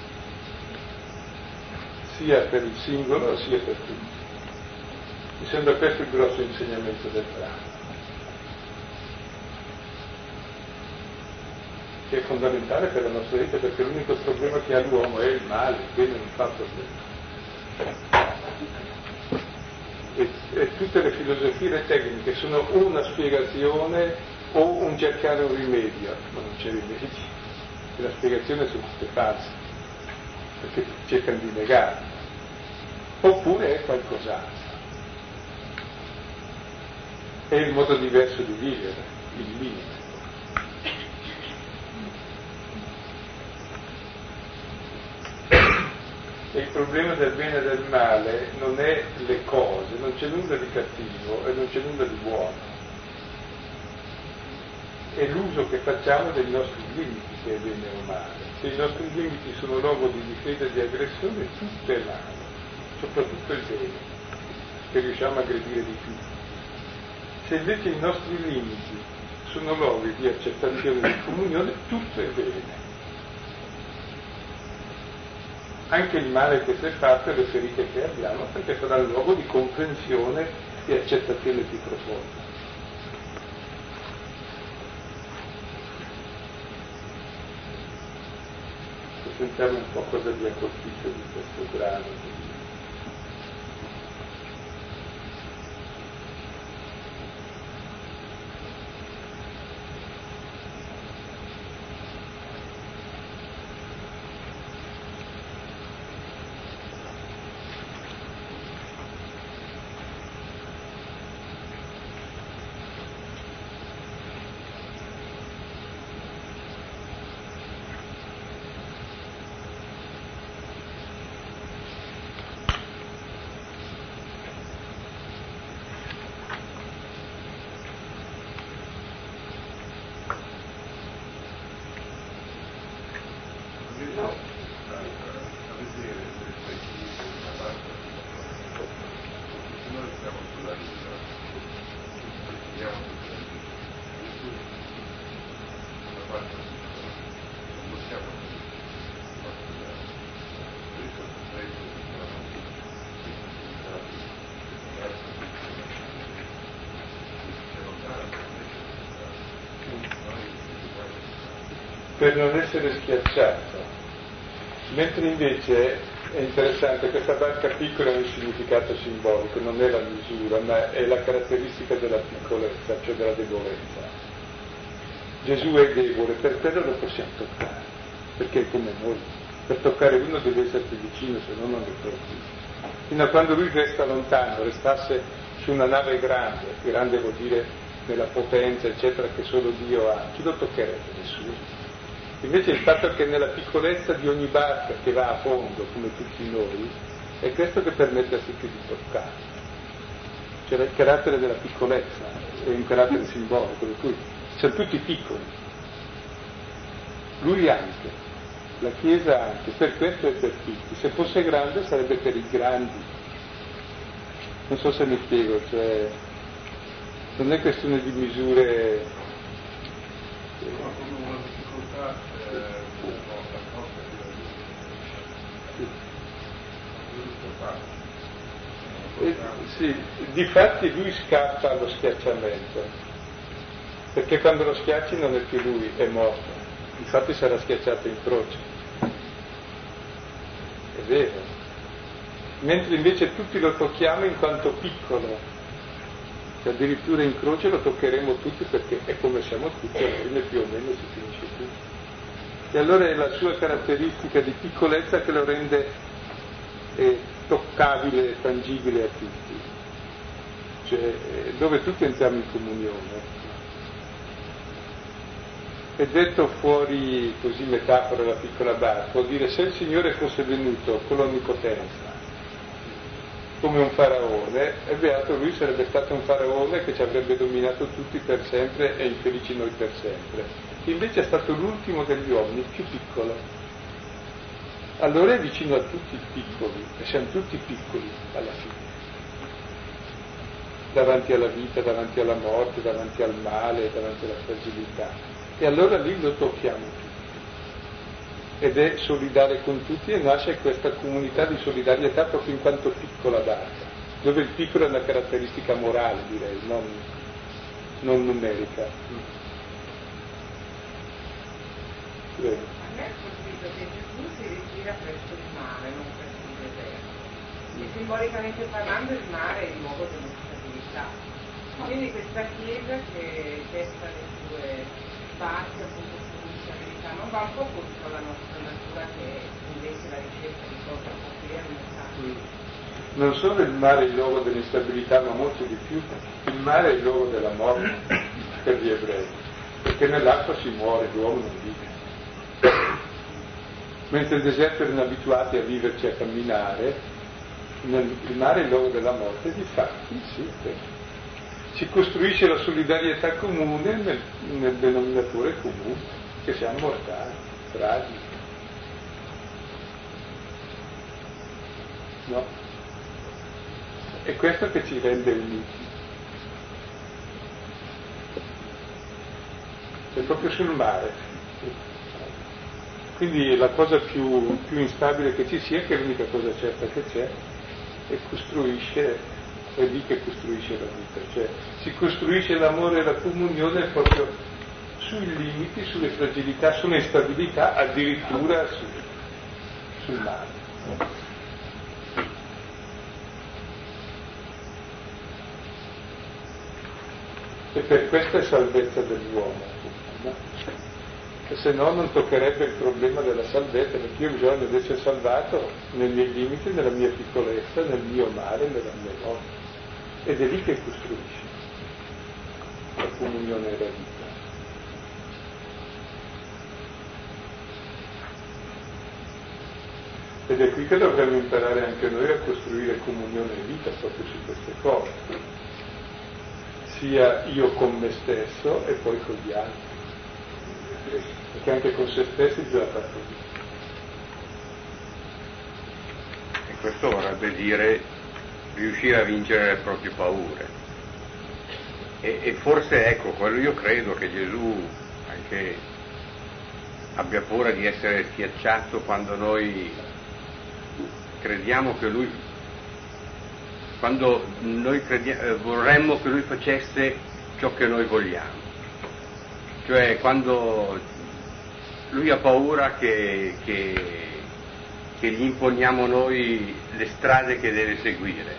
sia per il singolo sia per tutti. Mi sembra questo il grosso insegnamento del brano, che è fondamentale per la nostra vita, perché l'unico problema che ha l'uomo è il male, il bene non fa problema. E tutte le filosofie e le tecniche sono una spiegazione o un cercare un rimedio, ma non c'è rimedio, e la spiegazione sono tutte false, perché cercano di negare, oppure è qualcos'altro. È il modo diverso di vivere, il limite. E il problema del bene e del male non è le cose, non c'è nulla di cattivo e non c'è nulla di buono. È l'uso che facciamo dei nostri limiti che è bene o male. Se i nostri limiti sono luogo di difesa e di aggressione, tutto è male, soprattutto il bene, che riusciamo a aggredire di più. Se invece i nostri limiti sono luoghi di accettazione e di comunione, tutto è bene. Anche il male che si è fatto e le ferite che abbiamo, perché sarà il luogo di comprensione e accettazione più profonda. Sentiamo un po' cosa vi ha colpito di questo brano. per non essere schiacciato, mentre invece è interessante, questa barca piccola ha un significato simbolico, non è la misura, ma è la caratteristica della piccolezza, cioè della debolezza. Gesù è debole, per quello lo possiamo toccare, perché è come noi. Per toccare uno deve essere più vicino, se no non lo tocchi. Fino a quando lui resta lontano, restasse su una nave grande, grande vuol dire nella potenza, eccetera, che solo Dio ha, chi lo toccherebbe? Nessuno. Invece il fatto che nella piccolezza di ogni barca che va a fondo, come tutti noi, è questo che permette a tutti di toccare. Cioè il carattere della piccolezza è un carattere simbolico, per cui siamo tutti piccoli. Lui anche, la Chiesa anche, per questo è per tutti. Se fosse grande sarebbe per i grandi. Non so se mi spiego, cioè non è questione di misure. Sì, difatti lui scappa allo schiacciamento, perché quando lo schiacci non è più lui, è morto, infatti sarà schiacciato in croce, è vero, mentre invece tutti lo tocchiamo in quanto piccolo, che addirittura in croce lo toccheremo tutti perché è come siamo tutti, alla fine più o meno si finisce tutti. E allora è la sua caratteristica di piccolezza che lo rende toccabile, tangibile a tutti, cioè dove tutti entriamo in comunione. È detto fuori così metafora la piccola barca, vuol dire se il Signore fosse venuto con l'onnipotenza come un faraone, è beato lui, sarebbe stato un faraone che ci avrebbe dominato tutti per sempre e infelici noi per sempre. Invece è stato l'ultimo degli uomini, più piccolo. Allora è vicino a tutti i piccoli, e siamo tutti piccoli alla fine. Davanti alla vita, davanti alla morte, davanti al male, davanti alla fragilità. E allora lì lo tocchiamo tutti. Ed è solidale con tutti e nasce questa comunità di solidarietà proprio in quanto piccola barca, dove il piccolo è una caratteristica morale, direi, non numerica. Prego. A me ha colpito che Gesù si ritira presso il mare, non presso il deserto. E simbolicamente parlando il mare è il luogo dell'instabilità. Quindi questa Chiesa che testa le sue barche appunto sull'instabilità non va un po' contro la nostra natura che è invece la ricerca di cosa offrire. Non solo il mare è il luogo dell'instabilità, ma molto di più. Il mare è il luogo della morte per gli ebrei, perché nell'acqua si muore, l'uomo non vive. Mentre il deserto erano abituati a viverci, a camminare, il mare è il luogo della morte, difatti sì, si costruisce la solidarietà comune nel denominatore comune, che siamo mortali, fragili. No? È questo che ci rende uniti. È proprio sul mare. Quindi la cosa più instabile che ci sia, che è l'unica cosa certa che c'è, e costruisce, è lì che costruisce la vita, cioè si costruisce l'amore e la comunione proprio sui limiti, sulle fragilità, sulle instabilità, addirittura sul mare. E per questa è salvezza dell'uomo, no? Che se no non toccherebbe il problema della salvezza, perché io ho bisogno di essere salvato nei miei limiti, nella mia piccolezza, nel mio mare, nella mia morte. Ed è lì che costruisce la comunione e la vita. Ed è qui che dovremmo imparare anche noi a costruire comunione e vita proprio su queste cose, sia io con me stesso e poi con gli altri. Perché anche con se stessi bisogna fare così. E questo vorrebbe dire riuscire a vincere le proprie paure. E forse ecco, quello io credo che Gesù anche abbia paura di essere schiacciato quando noi crediamo che Lui, quando noi vorremmo che Lui facesse ciò che noi vogliamo. Cioè quando lui ha paura che gli imponiamo noi le strade che deve seguire.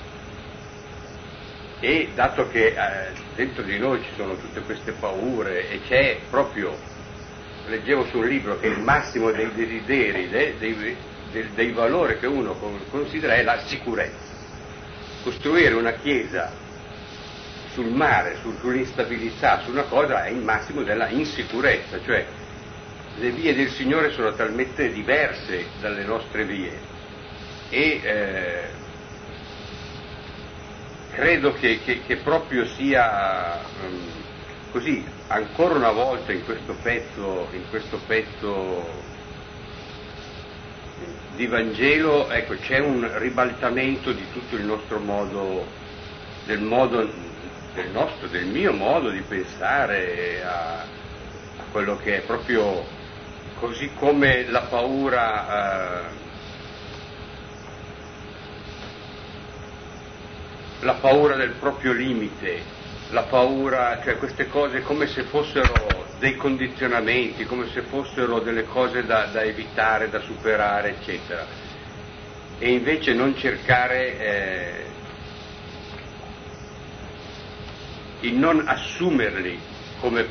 E dato che dentro di noi ci sono tutte queste paure e c'è proprio, leggevo su un libro che il massimo dei desideri, dei valori che uno considera è la sicurezza. Costruire una chiesa sul mare, sull'instabilità, su una cosa è il massimo della insicurezza, cioè le vie del Signore sono talmente diverse dalle nostre vie e credo che proprio sia così, ancora una volta in questo pezzo di Vangelo, ecco, c'è un ribaltamento di tutto il nostro modo, del mio modo di pensare a quello che è proprio, così come la paura del proprio limite, la paura, cioè queste cose come se fossero dei condizionamenti, come se fossero delle cose da evitare, da superare, eccetera. E invece non cercare il non assumerli come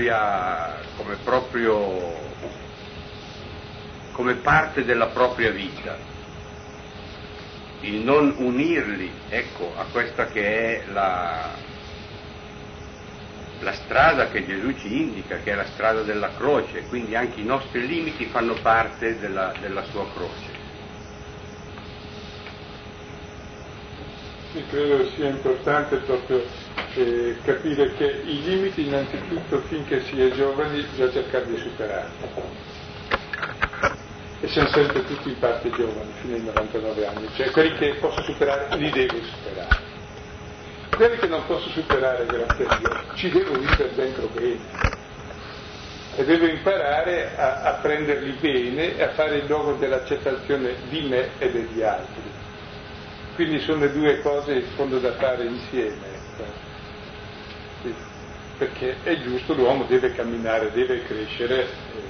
parte della propria vita, il non unirli, ecco, a questa che è la strada che Gesù ci indica, che è la strada della croce, quindi anche i nostri limiti fanno parte della sua croce. Sì, credo sia importante proprio capire che i limiti innanzitutto finché si è giovani bisogna cercare di superarli. E siamo sempre tutti in parte giovani, fino ai 99 anni, cioè quelli che posso superare li devo superare. Quelli che non posso superare, grazie a Dio, ci devo vivere dentro bene e devo imparare a prenderli bene e a fare il gioco dell'accettazione di me e degli altri. Quindi sono le due cose in fondo da fare insieme, ecco. Sì, perché è giusto, l'uomo deve camminare, deve crescere,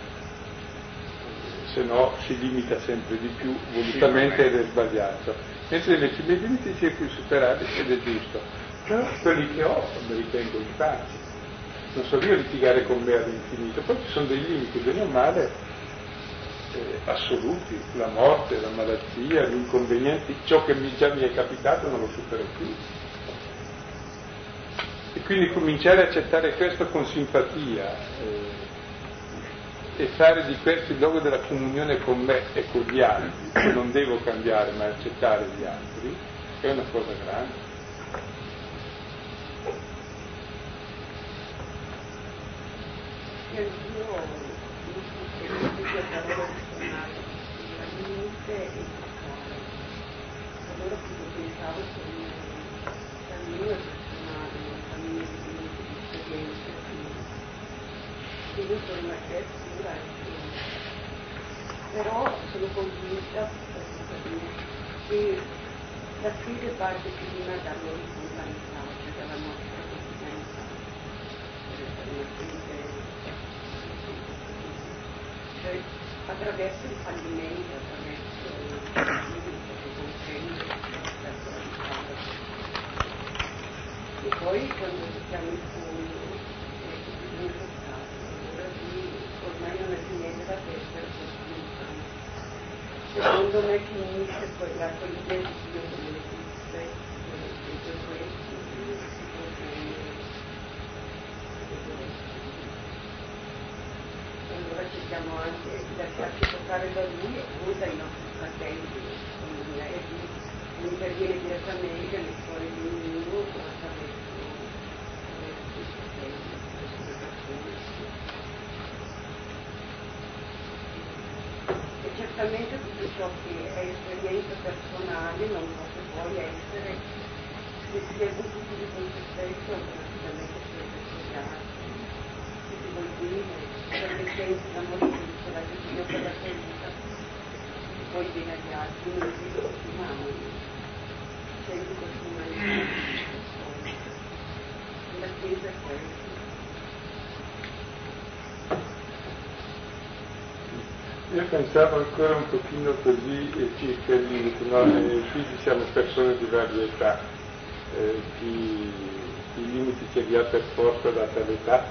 se no si limita sempre di più volutamente ed è sbagliato. Mentre invece i miei limiti si è più superati ed è giusto. Però quelli che ho me li tengo in pace, non so io litigare con me all'infinito, poi ci sono dei limiti, bene o male, assoluti, la morte, la malattia, gli inconvenienti, ciò che già mi è capitato non lo supero più. E quindi cominciare a accettare questo con simpatia e fare di questo il luogo della comunione con me e con gli altri, che non devo cambiare ma accettare gli altri, è una cosa grande. Io che parola suonare la mente e toccare. Allora cosa pensavo sul cammino personale, un cammino di esperienza, che io sono una creatura, però sono convinta che la fede parte prima dall'orizzontalità, cioè dalla nostra quotidianità, per essere una fede, cioè attraverso il fallimento, attraverso il limite che comprende verso la strada. E poi quando siamo in fondo è tutto bloccato, allora lì ormai non è più niente da perdere, secondo me finisce quell'idea di Dio che non esiste, e per questo si propone. Allora cerchiamo anche di lasciarci toccare da Lui o dai nostri fratelli, come lei non interviene direttamente nel cuore di ognuno attraverso i fratelli, attraverso le persone. E certamente tutto ciò che è esperienza personale non può che poi essere, se si è avuto di con se stesso, automaticamente si è verso gli altri, se si vuol dire, perché senti l'amore che dice la Dio per la tua vita, e poi viene agli altri, non si continuano, senti continuamente le persone. La Chiesa è questo. Io pensavo ancora un pochino così circa il limite, no? Qui diciamo persone di varie età, chi i limiti che vi ha per forza data l'età,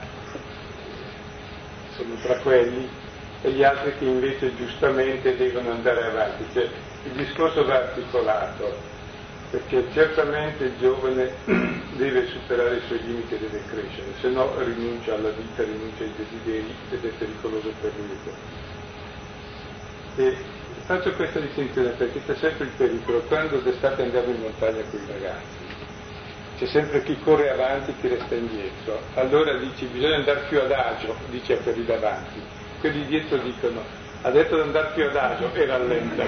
sono tra quelli, e gli altri che invece giustamente devono andare avanti. Cioè, il discorso va articolato, perché certamente il giovane deve superare i suoi limiti e deve crescere, se no rinuncia alla vita, rinuncia ai desideri ed è pericoloso per lui. E faccio questa distinzione perché c'è sempre il pericolo. Quando d'estate andiamo in montagna con i ragazzi, c'è sempre chi corre avanti e chi resta indietro. Allora dici bisogna andare più adagio, dice a quelli davanti. Quelli dietro dicono ha detto di andare più adagio e rallenta.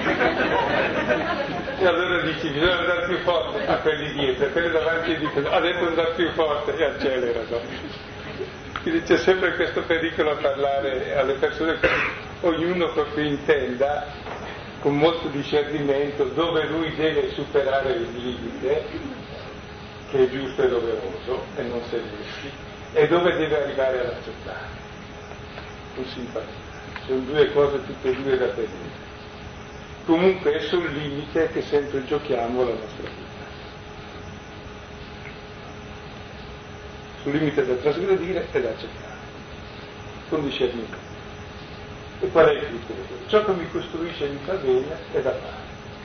E allora dici bisogna andare più forte a quelli dietro, e quelli davanti dicono ha detto di andare più forte e accelerano. Quindi c'è sempre questo pericolo a parlare alle persone che ognuno proprio intenda con molto discernimento dove lui deve superare il limite, che è giusto e doveroso, e non servirsi, e dove deve arrivare ad accettare, con simpatia. Sono due cose tutte e due da tenere. Comunque è sul limite che sempre giochiamo la nostra vita. Sul limite da trasgredire e da accettare, con discernimento. E qual è il criterio? Ciò che mi costruisce mi fa bene è da fare.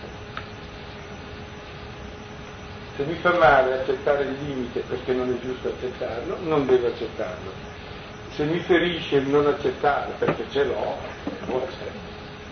Se mi fa male accettare il limite perché non è giusto accettarlo, non devo accettarlo. Se mi ferisce il non accettarlo perché ce l'ho, lo accetto.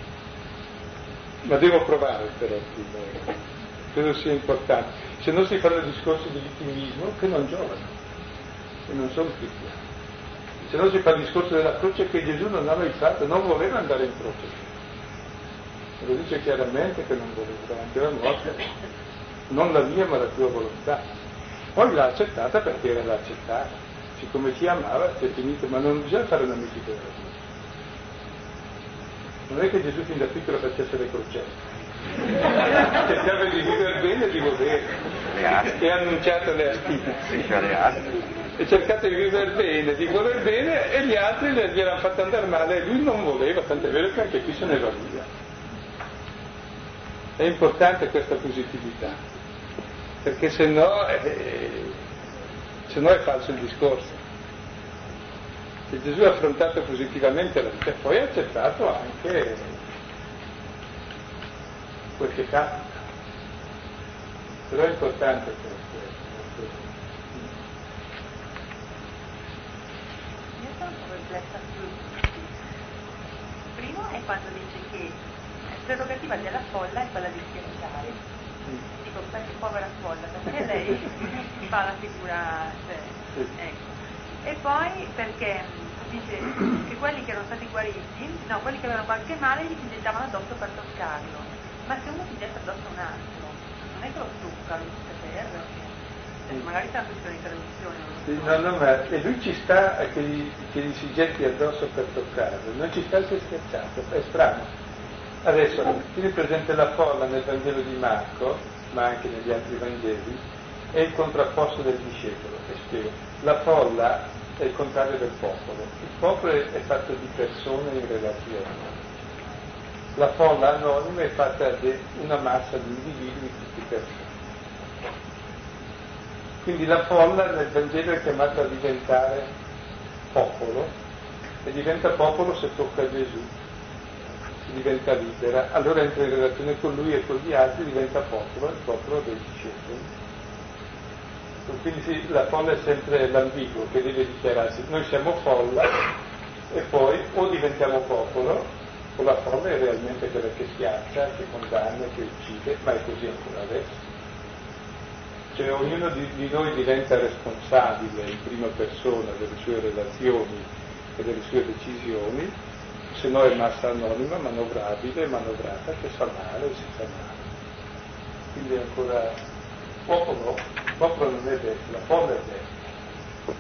Ma devo provare però prima. Credo sia importante. Se no si fanno discorsi di vittimismo che non giovano, e non sono cristiani. Se no si fa il discorso della croce che Gesù non ha mai fatto, non voleva andare in croce. Lo dice chiaramente che non voleva davanti alla morte, non la mia ma la tua volontà. Poi l'ha accettata perché era da accettare. Siccome ci amava, si è finito, ma non bisogna fare una mitica della croce. Non è che Gesù fin da piccolo facesse le crocette. Cercava di vivere bene e di volere. E ha annunciato le astine. E cercate di vivere bene, di voler bene, e gli altri gliel'hanno fatto andare male e lui non voleva, tant'è vero che anche qui se ne va via. È importante questa positività, perché se no è falso il discorso. Se Gesù ha affrontato positivamente la vita, poi ha accettato anche quel che capita. Però è importante questo. Primo è quando dice che la prerogativa della folla è quella di scherzare. Dico, perché povera folla, perché lei fa la figura, cioè, ecco. E poi perché dice che quelli che erano stati guariti, no, quelli che avevano qualche male gli si gettavano addosso per toccarlo. Ma se uno si getta addosso a un altro, non è che lo tocca, lo dice per terra. Magari sta questa introduzione. Sì, no, ma e lui ci sta che gli si getti addosso per toccarlo, non ci sta se scherzato, è strano. Adesso tieni presente la folla nel Vangelo di Marco, ma anche negli altri Vangeli, è il contrapposto del discepolo, e spiego. La folla è il contrario del popolo. Il popolo è fatto di persone in relazione. La folla anonima è fatta di una massa di individui tutti persone. Quindi la folla nel Vangelo è chiamata a diventare popolo, e diventa popolo se tocca Gesù, si diventa libera, allora entra in relazione con lui e con gli altri, diventa popolo, il popolo dei discepoli. Quindi sì, la folla è sempre l'ambiguo che deve dichiararsi, noi siamo folla e poi o diventiamo popolo, o la folla è realmente quella che schiaccia, che condanna, che uccide, ma è così ancora adesso. Cioè ognuno di noi diventa responsabile in prima persona delle sue relazioni e delle sue decisioni, se no è massa anonima, manovrabile, manovrata, che fa male o si fa male. Quindi ancora popolo non è detto, la folla è detta.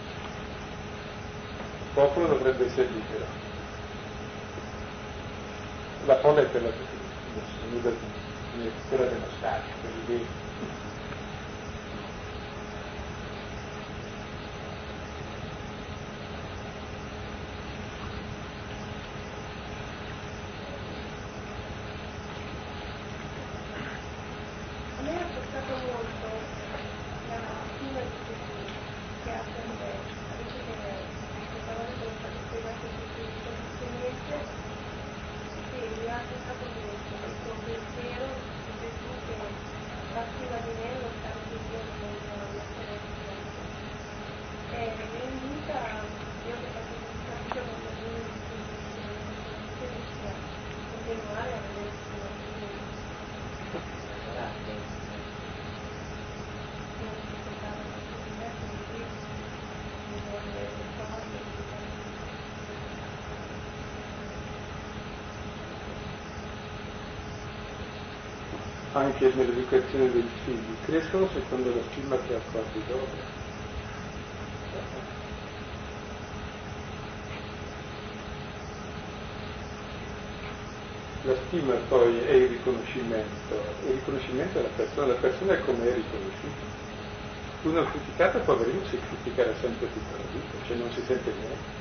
Il popolo dovrebbe essere libero. La folla è quella dello Stato, quelli lì. molto la stima di Gesù che ha per me, invece che queste parole sono state spiegate successivamente, che mi ha portato molto questo pensiero di Gesù che va prima di me lo sta che Dio non essere presente. E mi invita, io che faccio questo capito con lui, continuare a vedere anche nell'educazione dei figli, crescono secondo la stima che accordi loro. La stima poi è il riconoscimento è la persona è come è riconosciuta. Uno criticato, poverino, si criticherà sempre tutta la vita, cioè non si sente niente.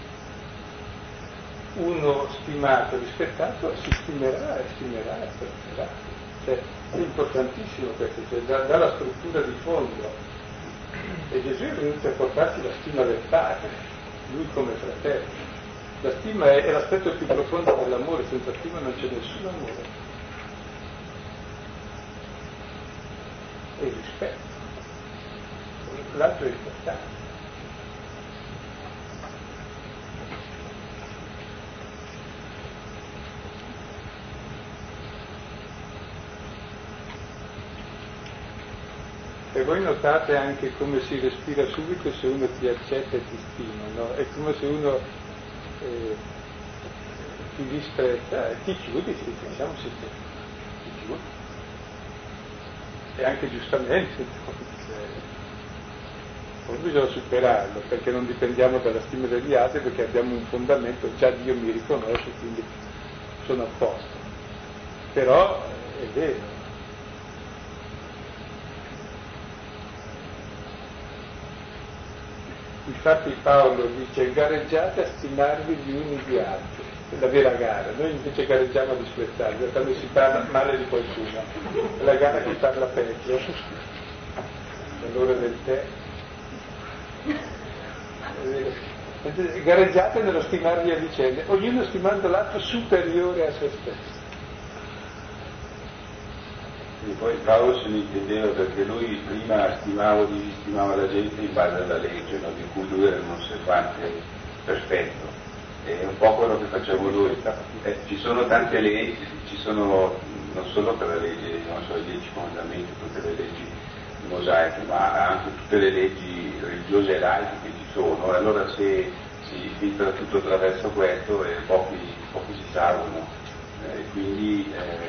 Uno stimato, rispettato, si stimerà e apprezzerà. Cioè, è importantissimo questo, cioè, dalla struttura di fondo. E Gesù è venuto a portarci la stima del Padre, lui come fratello. La stima è l'aspetto più profondo dell'amore, senza stima non c'è nessun amore. E il rispetto. L'altro è importante. E voi notate anche come si respira subito se uno ti accetta e ti stima, no? È come se uno ti disprezza e ti chiudi, ti chiudi. E anche giustamente, poi bisogna superarlo, perché non dipendiamo dalla stima degli altri, perché abbiamo un fondamento, già Dio mi riconosce, quindi sono a posto. Però è vero. Infatti Paolo dice: gareggiate a stimarvi gli uni gli altri, è la vera gara. Noi invece gareggiamo a disprezzarvi, quando si parla male di qualcuno, è la gara che parla peggio, l'ora del tè. Gareggiate nello stimarvi a vicenda, ognuno stimando l'altro superiore a se stesso. E poi Paolo se ne intendeva perché lui prima stimava la gente in base alla legge, no? Di cui lui era un osservante perfetto. È un po' quello che facciamo noi. Ci sono tante leggi, ci sono non solo per la legge, non so, i 10 comandamenti, tutte le leggi mosaiche, ma anche tutte le leggi religiose e laiche che ci sono. E allora se si filtra tutto attraverso questo e pochi si salvano. Quindi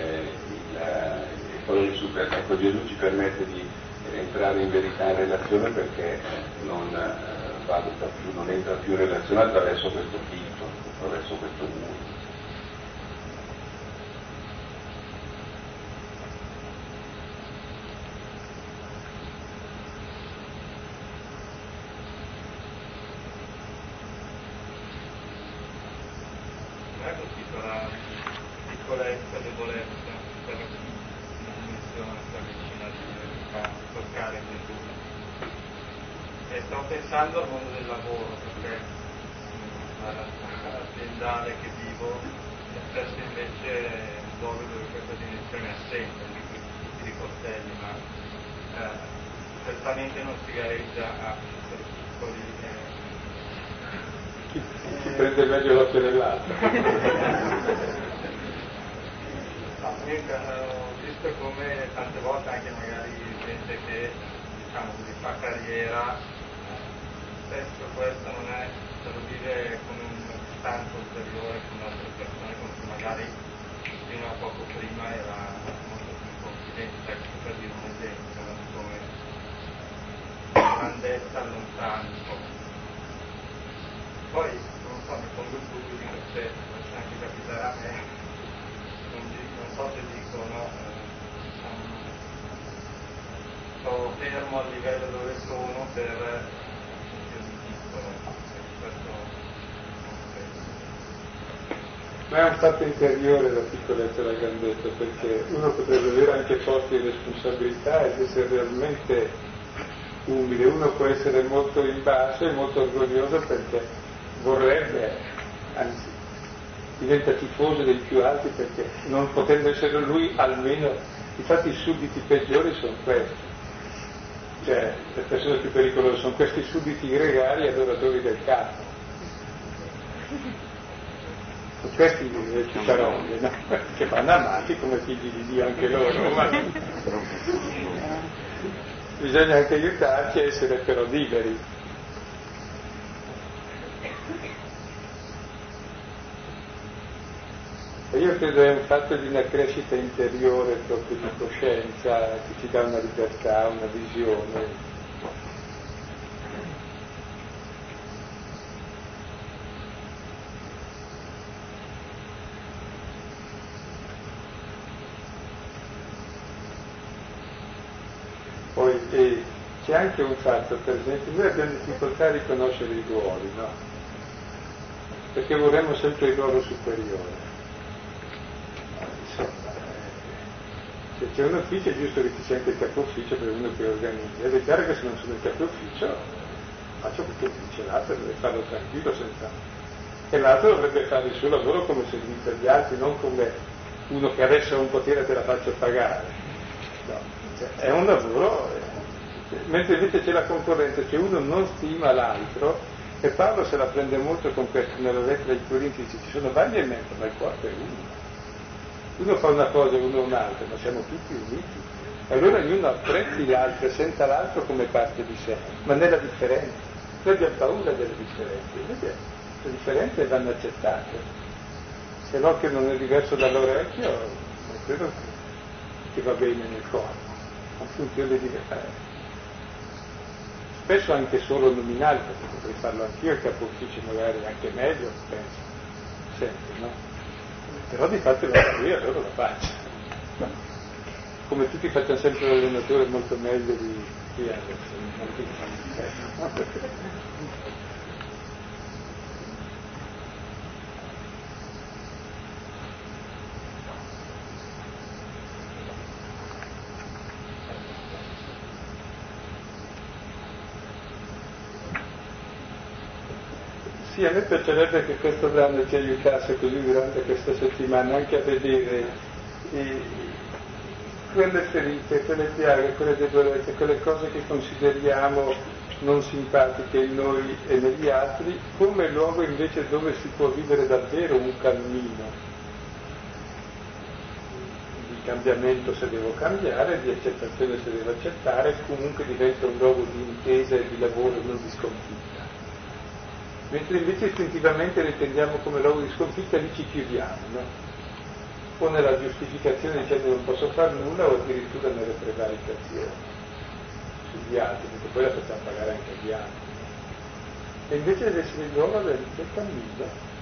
ecco, Gesù ci permette di entrare in verità in relazione perché non entra più in relazione attraverso questo filtro, attraverso questo muro. Piccolezza, debolezza, quella che dimensione sta vicina a toccare Gesù. E sto pensando al mondo del lavoro, perché l'aziendale che vivo è spesso invece un luogo dove questa dimensione è assente, tutti i coltelli, ma certamente non si gareggia a piccoli Chi prende meglio l'occhio dell'altro. Ho visto come tante volte anche magari gente che diciamo così fa carriera, spesso questo non è, se lo vive come una distanza ulteriore con altre persone con cui magari fino a poco prima era molto più confidente, per dire un esempio, come grandezza lontana un po'. Poi non so, mi pongo il dubbio di se anche capiterà a me. Non so se dico, no, sto fermo al livello dove sono per sentirmi piccolo, questo non penso. Ma è un fatto interiore la piccolezza e la grandezza, perché uno potrebbe avere anche forti responsabilità ed essere realmente umile, uno può essere molto in basso e molto orgoglioso perché vorrebbe, anzi diventa tifoso dei più alti perché non potendo essere lui almeno, infatti i sudditi peggiori sono questi, cioè le persone più pericolose sono questi sudditi gregari e adoratori del capo. Questi ciceroni, no? Che vanno amati come figli di Dio anche loro, ma bisogna anche aiutarci a essere però liberi. E io credo è un fatto di una crescita interiore proprio di coscienza che ci dà una libertà, una visione. Poi c'è anche un fatto, per esempio, noi abbiamo difficoltà a riconoscere i ruoli, no? Perché vorremmo sempre il ruolo superiore. Insomma, se c'è un ufficio è giusto che ci sia anche il capo ufficio per uno che organizza. Ed è chiaro che se non sono il capo ufficio faccio perché dice l'altro, deve farlo tranquillo senza. E l'altro dovrebbe fare il suo lavoro come servizio agli altri, non come uno che adesso ha un potere te la faccio pagare. No. È un lavoro, mentre invece c'è la concorrenza, cioè uno non stima l'altro, e Paolo se la prende molto con questo, nella lettera ai Corinzi dice ci sono vari elementi, ma il corpo è uno. Uno fa una cosa e uno un'altra, ma siamo tutti uniti. E allora ognuno apprezzi l'altro e senta l'altro come parte di sé, ma nella differenza. Noi abbiamo paura delle differenze, invece le differenze vanno accettate. Se l'occhio non è diverso dall'orecchio, non credo che va bene nel corpo. Non funzione di spesso anche solo nominale, perché potrei farlo anch'io, il capo ufficio magari anche meglio, penso, sempre, no? Però di fatto lo faccio io, allora lo faccio. Come tutti facciano sempre l'allenatore molto meglio di adesso, Sì, a me piacerebbe che questo brano ci aiutasse così durante questa settimana anche a vedere quelle ferite, quelle piaghe, quelle debolezze, quelle cose che consideriamo non simpatiche in noi e negli altri, come luogo invece dove si può vivere davvero un cammino di cambiamento se devo cambiare, di accettazione se devo accettare, comunque diventa un luogo di intesa e di lavoro, non di sconfitta. Mentre invece istintivamente lo intendiamo come luogo di sconfitta, lì ci chiudiamo, no? O nella giustificazione dicendo non posso fare nulla, o addirittura nelle prevaricazioni sugli altri, perché poi la facciamo pagare anche agli altri. E invece deve essere il luogo del cammino.